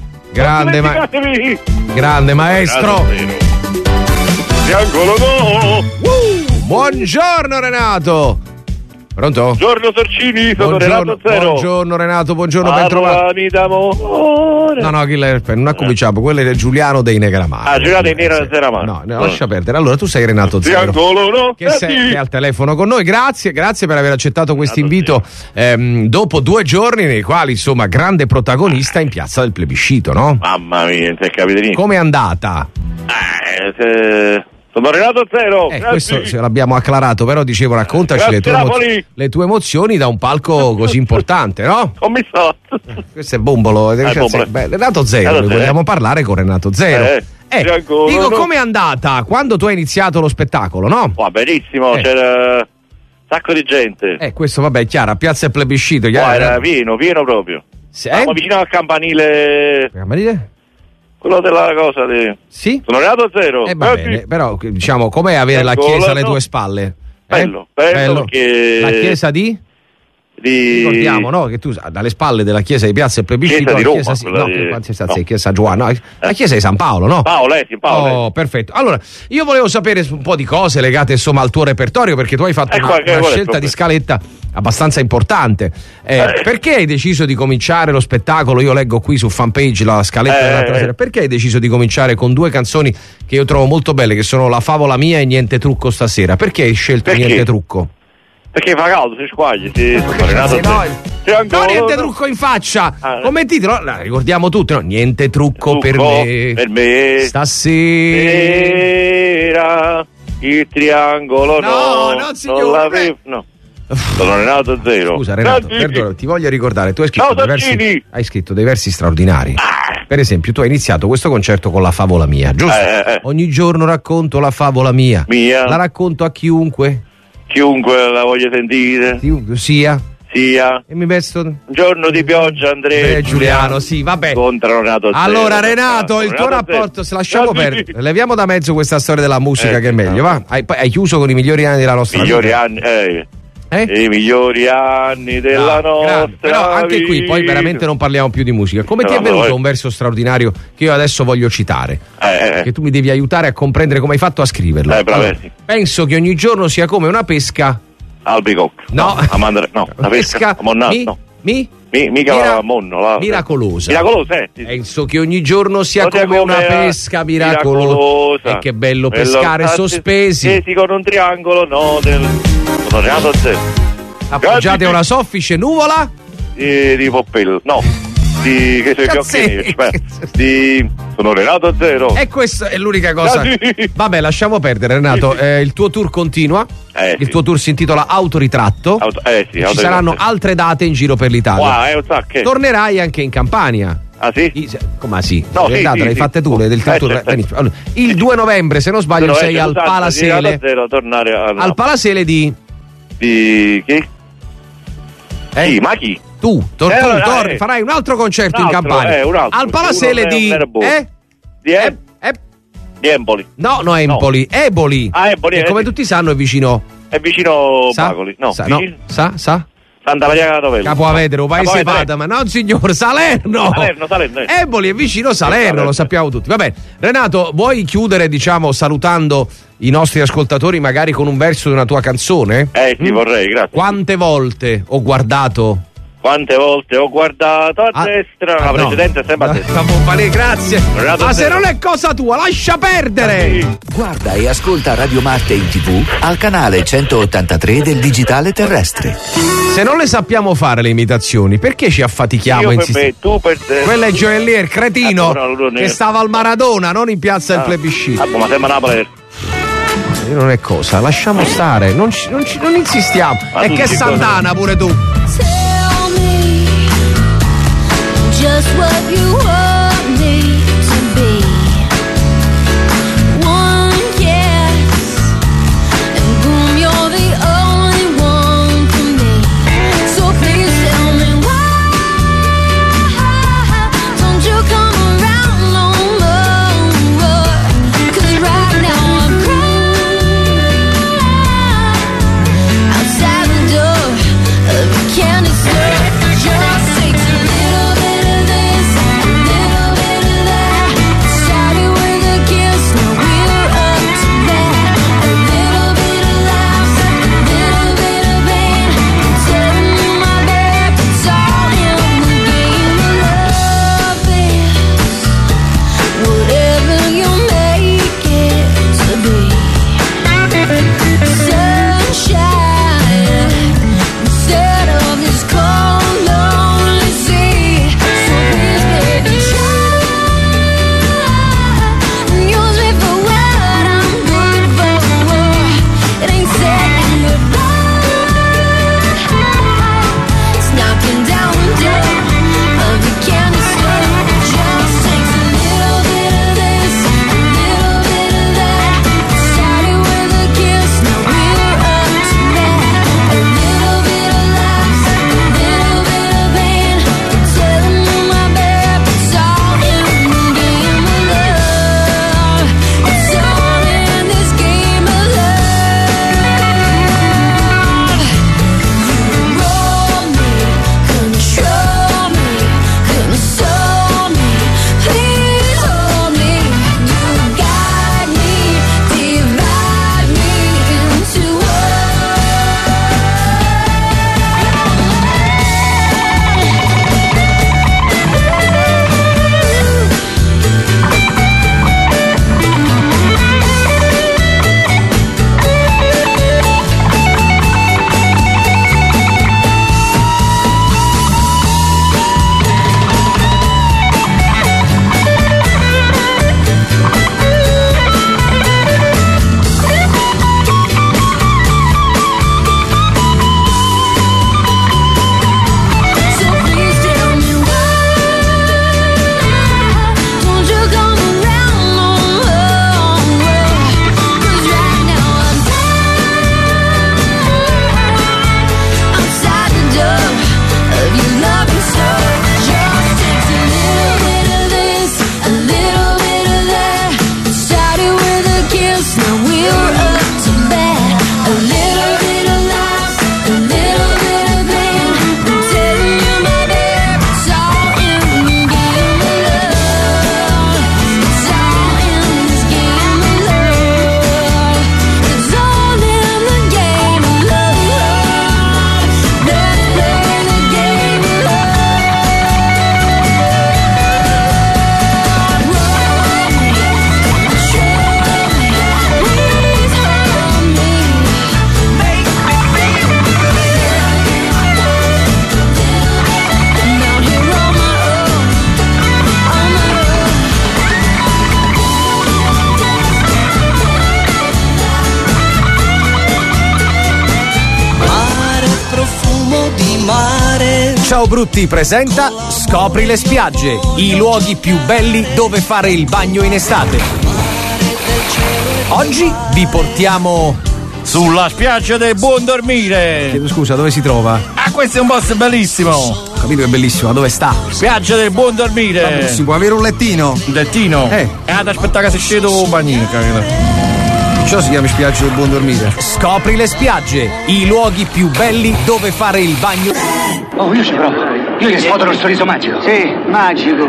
maestro. Triangolo no. Buongiorno Renato. Pronto? Buongiorno Sorcini, sono Renato Zero. Buongiorno Renato, buongiorno, ben trovato. No, non cominciamo, quello è Giuliano dei Negramaro. Giuliano dei Negramaro. No, lascia perdere. Allora tu sei Renato Zero. Che sei al telefono con noi. Grazie per aver accettato questo invito dopo 2 giorni nei quali, insomma, grande protagonista in Piazza del Plebiscito, no? Mamma mia, non si è capito niente. Com'è andata? Sono Renato Zero. Questo ce l'abbiamo acclarato, però dicevo, raccontaci le tue emozioni da un palco così importante, no? Questo è Bombolo. Renato Zero, vogliamo parlare con Renato Zero. Dico, com'è andata quando tu hai iniziato lo spettacolo, no? Benissimo, c'era un sacco di gente. Questo vabbè è chiaro, a Piazza del Plebiscito. Era pieno proprio. Siamo vicino al campanile. Quello della cosa Sì? Sono Renato Zero. Va bene, però diciamo, com'è avere la chiesa alle tue spalle? Bello perché... La chiesa di? Ricordiamo, no? Che tu dalle spalle della chiesa di Piazza del Plebiscito, chiesa Giovanna, la chiesa di San Paolo, no? Paolo. Perfetto. Allora, io volevo sapere un po' di cose legate insomma al tuo repertorio, perché tu hai fatto una scelta di scaletta abbastanza importante. Perché hai deciso di cominciare lo spettacolo? Io leggo qui su fanpage la scaletta dell'altra sera. Perché hai deciso di cominciare con 2 canzoni che io trovo molto belle, che sono La favola mia e Niente trucco stasera? Perché hai scelto Niente trucco? Perché fa caldo, si squaglia. No, niente trucco in faccia. Come titolo? Ricordiamo tutti, no? Niente trucco per me. Stasera. Il triangolo no, signore. No. Sono Renato Zero. Scusa Renato, perdona, ti voglio ricordare, tu hai scritto dei versi straordinari. Per esempio, tu hai iniziato questo concerto con La favola mia, giusto? Ogni giorno racconto la favola mia. La racconto a chiunque la voglia sentire. Sia. E mi vesto. Un giorno di pioggia Andrea e Giuliano, sì, vabbè. Contro Renato Zero. Allora Renato, il tuo rapporto, se lasciamo perdere, leviamo da mezzo questa storia della musica che è meglio, va? Hai chiuso con i migliori anni della nostra vita. I migliori anni della nostra però anche qui poi veramente non parliamo più di musica. Come ti è venuto un verso straordinario che io adesso voglio citare, che tu mi devi aiutare a comprendere come hai fatto a scriverlo. Allora, penso che ogni giorno sia come una pesca albicocco. Una pesca miracolosa. Penso che ogni giorno sia come una pesca miracolosa. E che bello pescare sospesi con un triangolo sono Renato Zero. Appoggiate a una soffice nuvola di Poppello, sono Renato Zero. E questa è l'unica cosa. Vabbè, lasciamo perdere Renato. Il tuo tour continua. Il tuo tour si intitola Autoritratto. Ci saranno altre date in giro per l'Italia. Tornerai anche in Campania. Ah sì? Come sì? No, l'hai fatte tu del tour. Allora, il 2 novembre, se non sbaglio, sei al Palasele. Al Palasele di chi? Ma chi? Tu farai un altro concerto in Campania al Palasele di Empoli. No, Empoli. Eboli. Eboli. Come tutti sanno è vicino Bacoli. Santa Maria Catovella. Capo Avedro, paese Padama. No, signor, Salerno. Eboli è vicino Salerno, lo sappiamo tutti. Va bene. Renato, vuoi chiudere, salutando i nostri ascoltatori magari con un verso di una tua canzone? Sì, vorrei, grazie. Quante volte ho guardato Quante volte ho guardato a destra, la precedente è sempre a destra. Grazie. Ma se non è cosa tua, lascia perdere! Guarda e ascolta Radio Marte in TV al canale 183 del digitale terrestre. Se non le sappiamo fare le imitazioni, perché ci affatichiamo? Io per me, tu per te. Quello è Gioellier, cretino, che stava al Maradona, non in piazza del plebiscito. Ma sembra Napoli. Non è cosa, lasciamo stare, non insistiamo. E che Santana pure tu. Just what you want me to be. One kiss, and boom, you're the only one for me. So please tell me why don't you come around no more? 'Cause right now I'm crying outside the door of a candy store. Just takes a little bit of this, a little bit of that. Started with a kiss, now we're up to that. A little bit of laughs, a little bit of pain. Tearing in my back, it's all in the game of love. Is whatever you make it to be. Sunshine instead of this cold, lonely sea. So please, baby, try and use me for what I'm good for. It ain't saying goodbye, it's knocking down the door of the candy store. Just takes a little bit of this, a little bit of that. Started with a kiss, now we're up to that. A little bit of laughs, a little bit of pain. Telling me my babe, it's all in the game of love. It's all in this game of love. You roll me, control me, console me. Please hold me, you guide me, divide me into So please tell me why don't you come around no more? 'Cause right now I'm outside the door of your loving store. Just takes a little bit of this, a little bit of that. Started with a kiss, now we're up to bat. A little bit of laughs, a little bit of pain. I'm telling you, my babe, it's all in the game of love. It's all in this game of love. It's all in the game of love. Let's play the game of Mare, profumo di mare. Ciao Brutti presenta Scopri le spiagge, i luoghi più belli dove fare il bagno in estate. Oggi vi portiamo sulla spiaggia del Buon Dormire. Chiedo scusa, dove si trova? Ah, questo è un posto bellissimo. Ho capito che è bellissimo, ma dove sta? Spiaggia del Buon Dormire. Si può avere un lettino? Un lettino? Ad aspettare che si scende un bagnino, capito? Ciò si chiama spiaggia del Buon Dormire. Scopri le spiagge, i luoghi più belli dove fare il bagno. Oh, io ci provo. Io gli sfoto il sorriso magico. Sì, magico.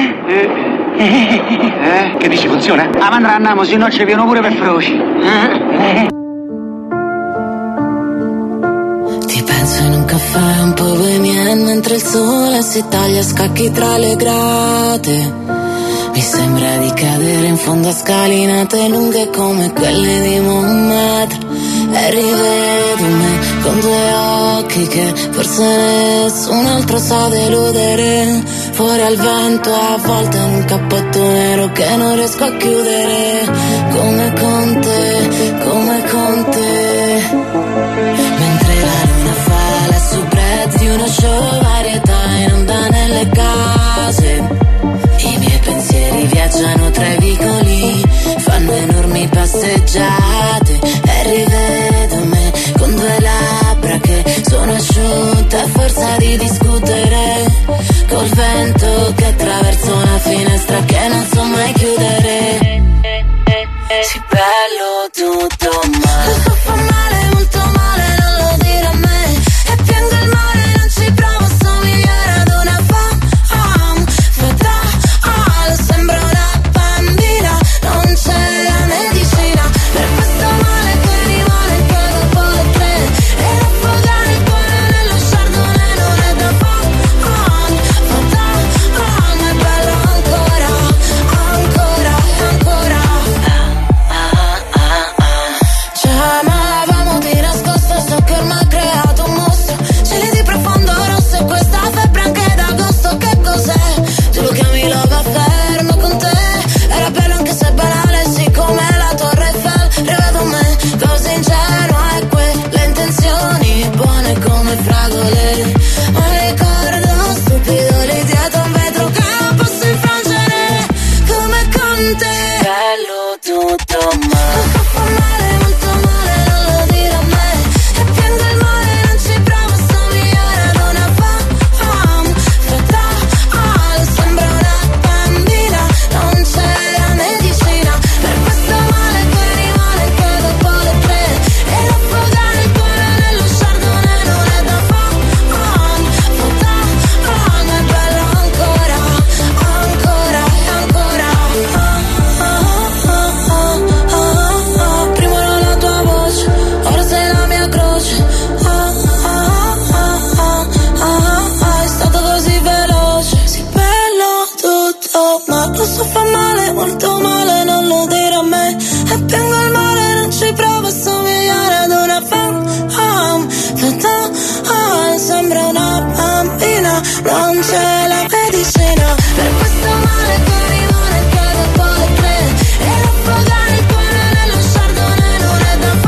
Che dici, funziona? Ah, ma andiamo, se no ci viene pure per froci. Ti penso Penso in un caffè un po' bohemian mentre il sole si taglia a scacchi tra le grate. Mi sembra di cadere in fondo a scalinate lunghe come quelle di Montmartre. E rivedo me con due occhi che forse nessun altro sa deludere. Fuori al vento avvolta in un cappotto nero che non riesco a chiudere. Come con te, come con te. Mentre la luna fa la soubrette di uno show varietà in onda nelle case. I miei pensieri viaggiano tra i vicoli, fanno enormi passeggiate. E rivedo me con due labbra che sono asciutte a forza di discutere, col vento che attraversa una finestra che non so mai chiudere. Sì, bello tutto ma lo so fa male, molto male, non lo dire a me. E piango il mare, non ci provo, somigliare ad una sembra una bambina, non c'è la medicina per questo male che rimane che dopo le 3 e affogare il cuore nello chardonnay non è da è bello ancora, ancora, ancora. Ci amavamo di nascosto, so che ormai ha creato un mostro. Cieli di profondo rosso e questa febbre anche d'agosto. Che cos'è? Tu lo chiami love affair, ma con te era bello anche se banale, sì come la Torre Eiffel. Rivedo me così ingenua e quelle intenzioni buone come fragole. Ma ricordo stupido lì dietro un vetro che non posso infrangere. Come con te, bello tutto ma lo so fa male, molto male, non lo dire a me. E piango il mare, non ci provo, somigliare ad una sembra una bambina, non c'è la medicina per questo male che rimane che dopo le 3 e affogare il cuore nello chardonnay non è da è bello ancora, ancora, ancora. Prima era la tua voce, ora sei la mia croce. È stato così veloce, sì bello tutto ma lo so fa male, molto male, non lo dire a me. E piango il mare, non ci provo a somigliare ad una sembra una bambina, non c'è la medicina per questo male che rimane che dopo le 3 e affogare il cuore nello chardonnay non è da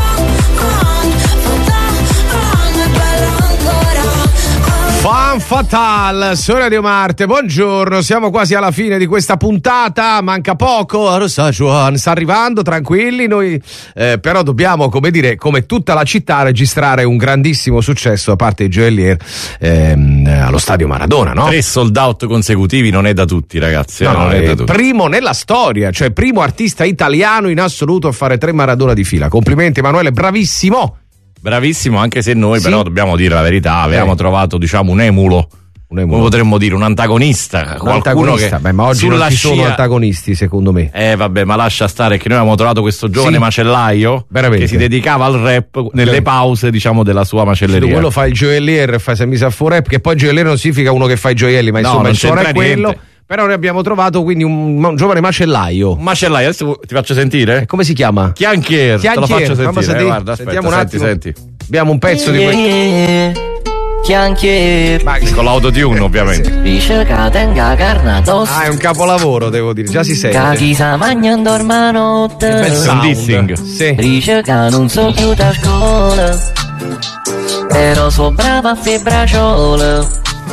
è bello ancora. Fan Fatal su Radio Marte, buongiorno, siamo quasi alla fine di questa puntata, manca poco, Rosa Juan sta arrivando, tranquilli, noi però dobbiamo, come dire, come tutta la città registrare un grandissimo successo da parte di Joelier allo stadio Maradona, no? 3 sold out consecutivi non è da tutti, ragazzi, no, non è da tutti. Primo nella storia, cioè primo artista italiano in assoluto a fare 3 Maradona di fila. Complimenti Emanuele, bravissimo. Bravissimo, anche se noi però dobbiamo dire la verità, avevamo trovato diciamo un emulo, come potremmo dire, un antagonista, qualcuno che ma oggi non ci sono antagonisti secondo me. Vabbè, ma lascia stare che noi avevamo trovato questo giovane macellaio che si dedicava al rap nelle pause diciamo della sua macelleria. Quello fa il gioiellier, fa se mi sa fu rap, che poi gioiellier non significa uno che fa i gioielli, ma insomma il suo è quello. Però noi abbiamo trovato quindi un giovane macellaio. Un macellaio, adesso ti faccio sentire. Come si chiama? Chianchier, te lo faccio sentire. Guarda, sentiamo aspetta, un attimo. senti. Abbiamo un pezzo di questo. Chianchier, con l'autotune ovviamente. È un capolavoro, devo dire, già si sente. Chissà mangiando ormanotte. Che bel sound. Dissing. Sì. Dice che non so più da scuola, però so brava a febbraciole.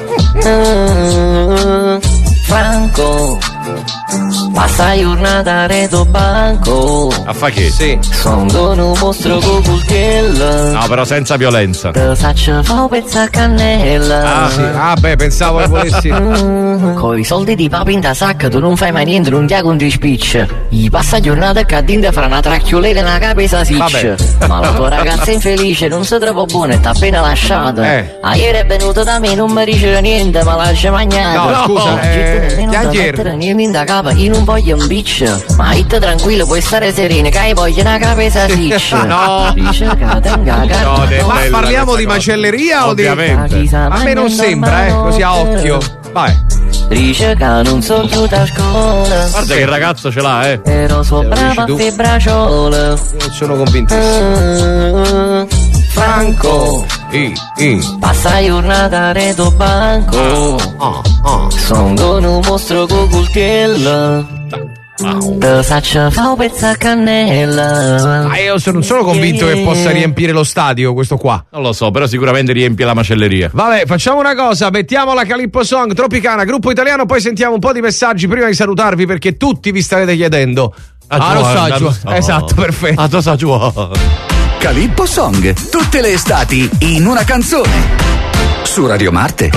Franco, passa giornata a reto banco. A fa che? Sì. Sono un mostro con coltello. No, però senza violenza. Te faccio fa un pezzo a cannella. Ah, sì. Beh, pensavo che volessi. Con i soldi di papi in ta sacca tu non fai mai niente, non ti ha con di spiccia. Gli passa giornata che a dinte fra una tracchiolera e una capesa siccia. Ma la tua ragazza infelice non si trova buona e t'ha appena lasciata. Ieri è venuto da me, non mi dice niente, ma lascia mangiare. No, scusa, Chianchier, in da capa, io non voglio un bitch. Ma itte tranquillo, puoi stare sereno, che hai voglia una capesa siccia. No. Ma parliamo di macelleria o di... Ovviamente. A me non sembra, così a occhio. Vai. Dice che non so più da scuola. Guarda che il ragazzo ce l'ha, Però so brava a fe braciola. Non sono convintissimo. Franco, passa la giornata a reto banco. Sono un mostro con coltello. Te faccio fa un pezzo a cannella. Io non sono convinto che possa riempire lo stadio questo qua. Non lo so, però sicuramente riempie la macelleria. Vabbè, facciamo una cosa, mettiamo la Calippo Song Tropicana, gruppo italiano, poi sentiamo un po' di messaggi prima di salutarvi, perché tutti vi starete chiedendo. Lo saggio. Esatto, perfetto. Lo saggio. Calippo Song, tutte le estati in una canzone. Su Radio Marte.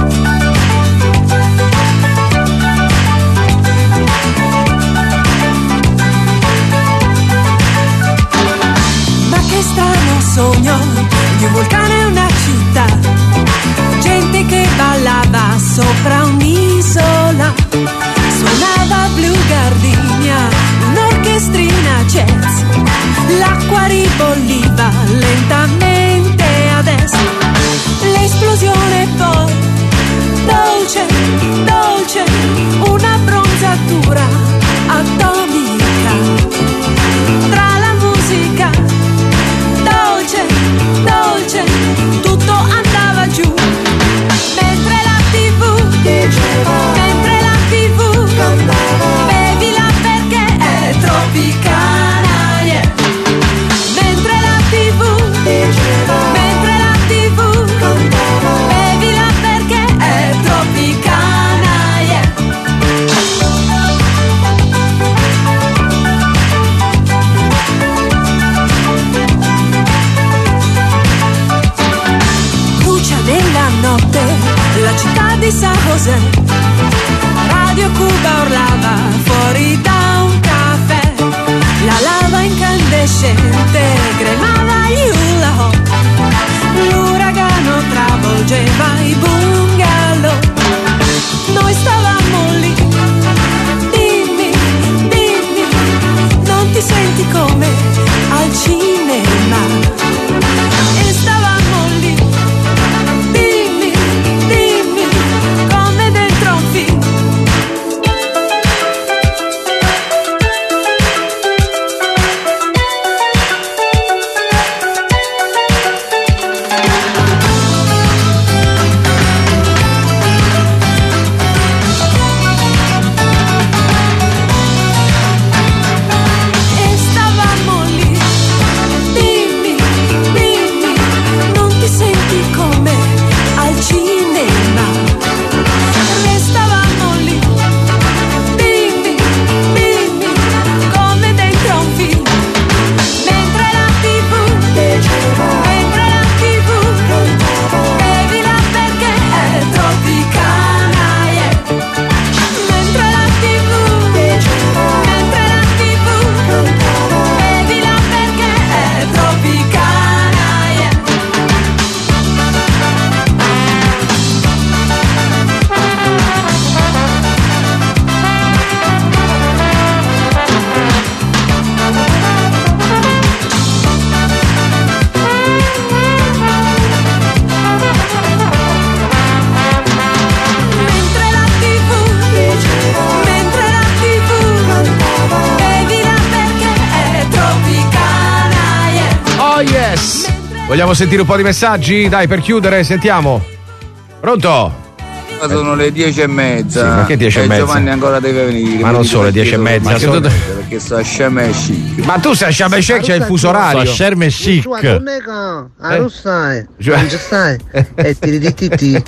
Sogno di un vulcano e una città, gente che ballava sopra un'isola, suonava Blue Gardenia, un'orchestrina jazz, l'acqua ribolliva lentamente a destra, l'esplosione poi, dolce, dolce, una bronzatura atomica, tra la musica dolce, tutto andava giù, mentre la TV bevila perché è tropicana, yeah. Mentre la TV bevila perché è tropicana, yeah. Nella notte, la città di San José, Radio Cuba urlava fuori da un caffè, la lava incandescente cremava gli hula hoop, l'uragano travolgeva i bungalow, noi stavamo lì, dimmi, non ti senti come al cinema? E stavamo lì, come dentro un film. E stavamo lì, dimmi, non ti senti come al cinema? Restavamo lì, dimmi, come dentro un film, mentre la TV bevila perché è tropicana, yeah. Mentre la TV bevila perché è tropicana, yeah. Mentre la TV bevila perché è tropicana, yeah. Oh yes! Vogliamo sentire un po' di messaggi? Dai, per chiudere, sentiamo. Pronto? Sono le 10:30. Sì, ma che 10:30? Giovanni ancora deve venire. Ma non sono le 10:30. Perché sto a Sharm el Sheikh. Ma tu sei a Sharm el Sheikh, c'è il fuso orario. Sto a Sharm el Sheikh. Non stai? Non ci stai? E ti.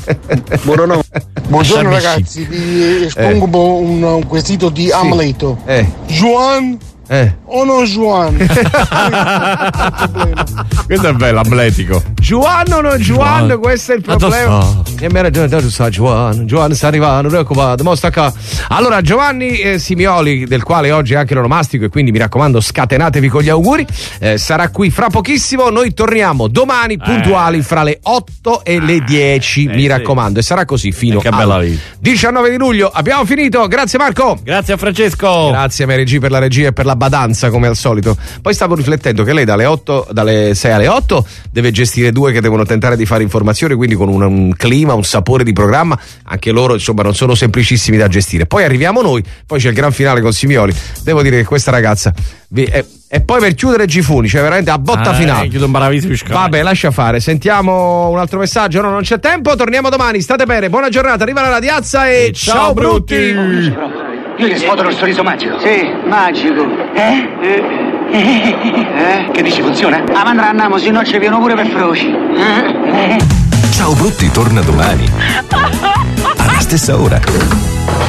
Buongiorno ragazzi, vi espongo un quesito di Amleto. Juan O no Juan? Questo è bello, atletico. Juan o non Juan, questo è il problema. E mi era Juan sta arrivando, preoccupato, mo sta qua. Allora, Giovanni Simioli, del quale oggi è anche l'onomastico, e quindi mi raccomando, scatenatevi con gli auguri, sarà qui fra pochissimo. Noi torniamo domani puntuali fra le 8 e le 10, mi raccomando, e sarà così fino al 19 di luglio. Abbiamo finito, grazie Marco. Grazie a Francesco. Grazie a Mary G per la regia e per la badanza come al solito. Poi stavo riflettendo che lei dalle 6 alle 8 deve gestire due che devono tentare di fare informazioni, quindi con un clima, un sapore di programma, anche loro insomma non sono semplicissimi da gestire. Poi arriviamo noi, poi c'è il gran finale con Simioli. Devo dire che questa ragazza e poi per chiudere Gifuni, cioè veramente a botta finale. Vabbè, lascia fare. Sentiamo un altro messaggio. No, non c'è tempo, torniamo domani. State bene, buona giornata. Arriva la Radiazza e ciao brutti. Io gli sfoderò il sorriso magico. Sì, magico. Che dici, funziona? Ah, ma andiamo, se no ci viene pure per froci. Ciao brutti torna domani alla stessa ora.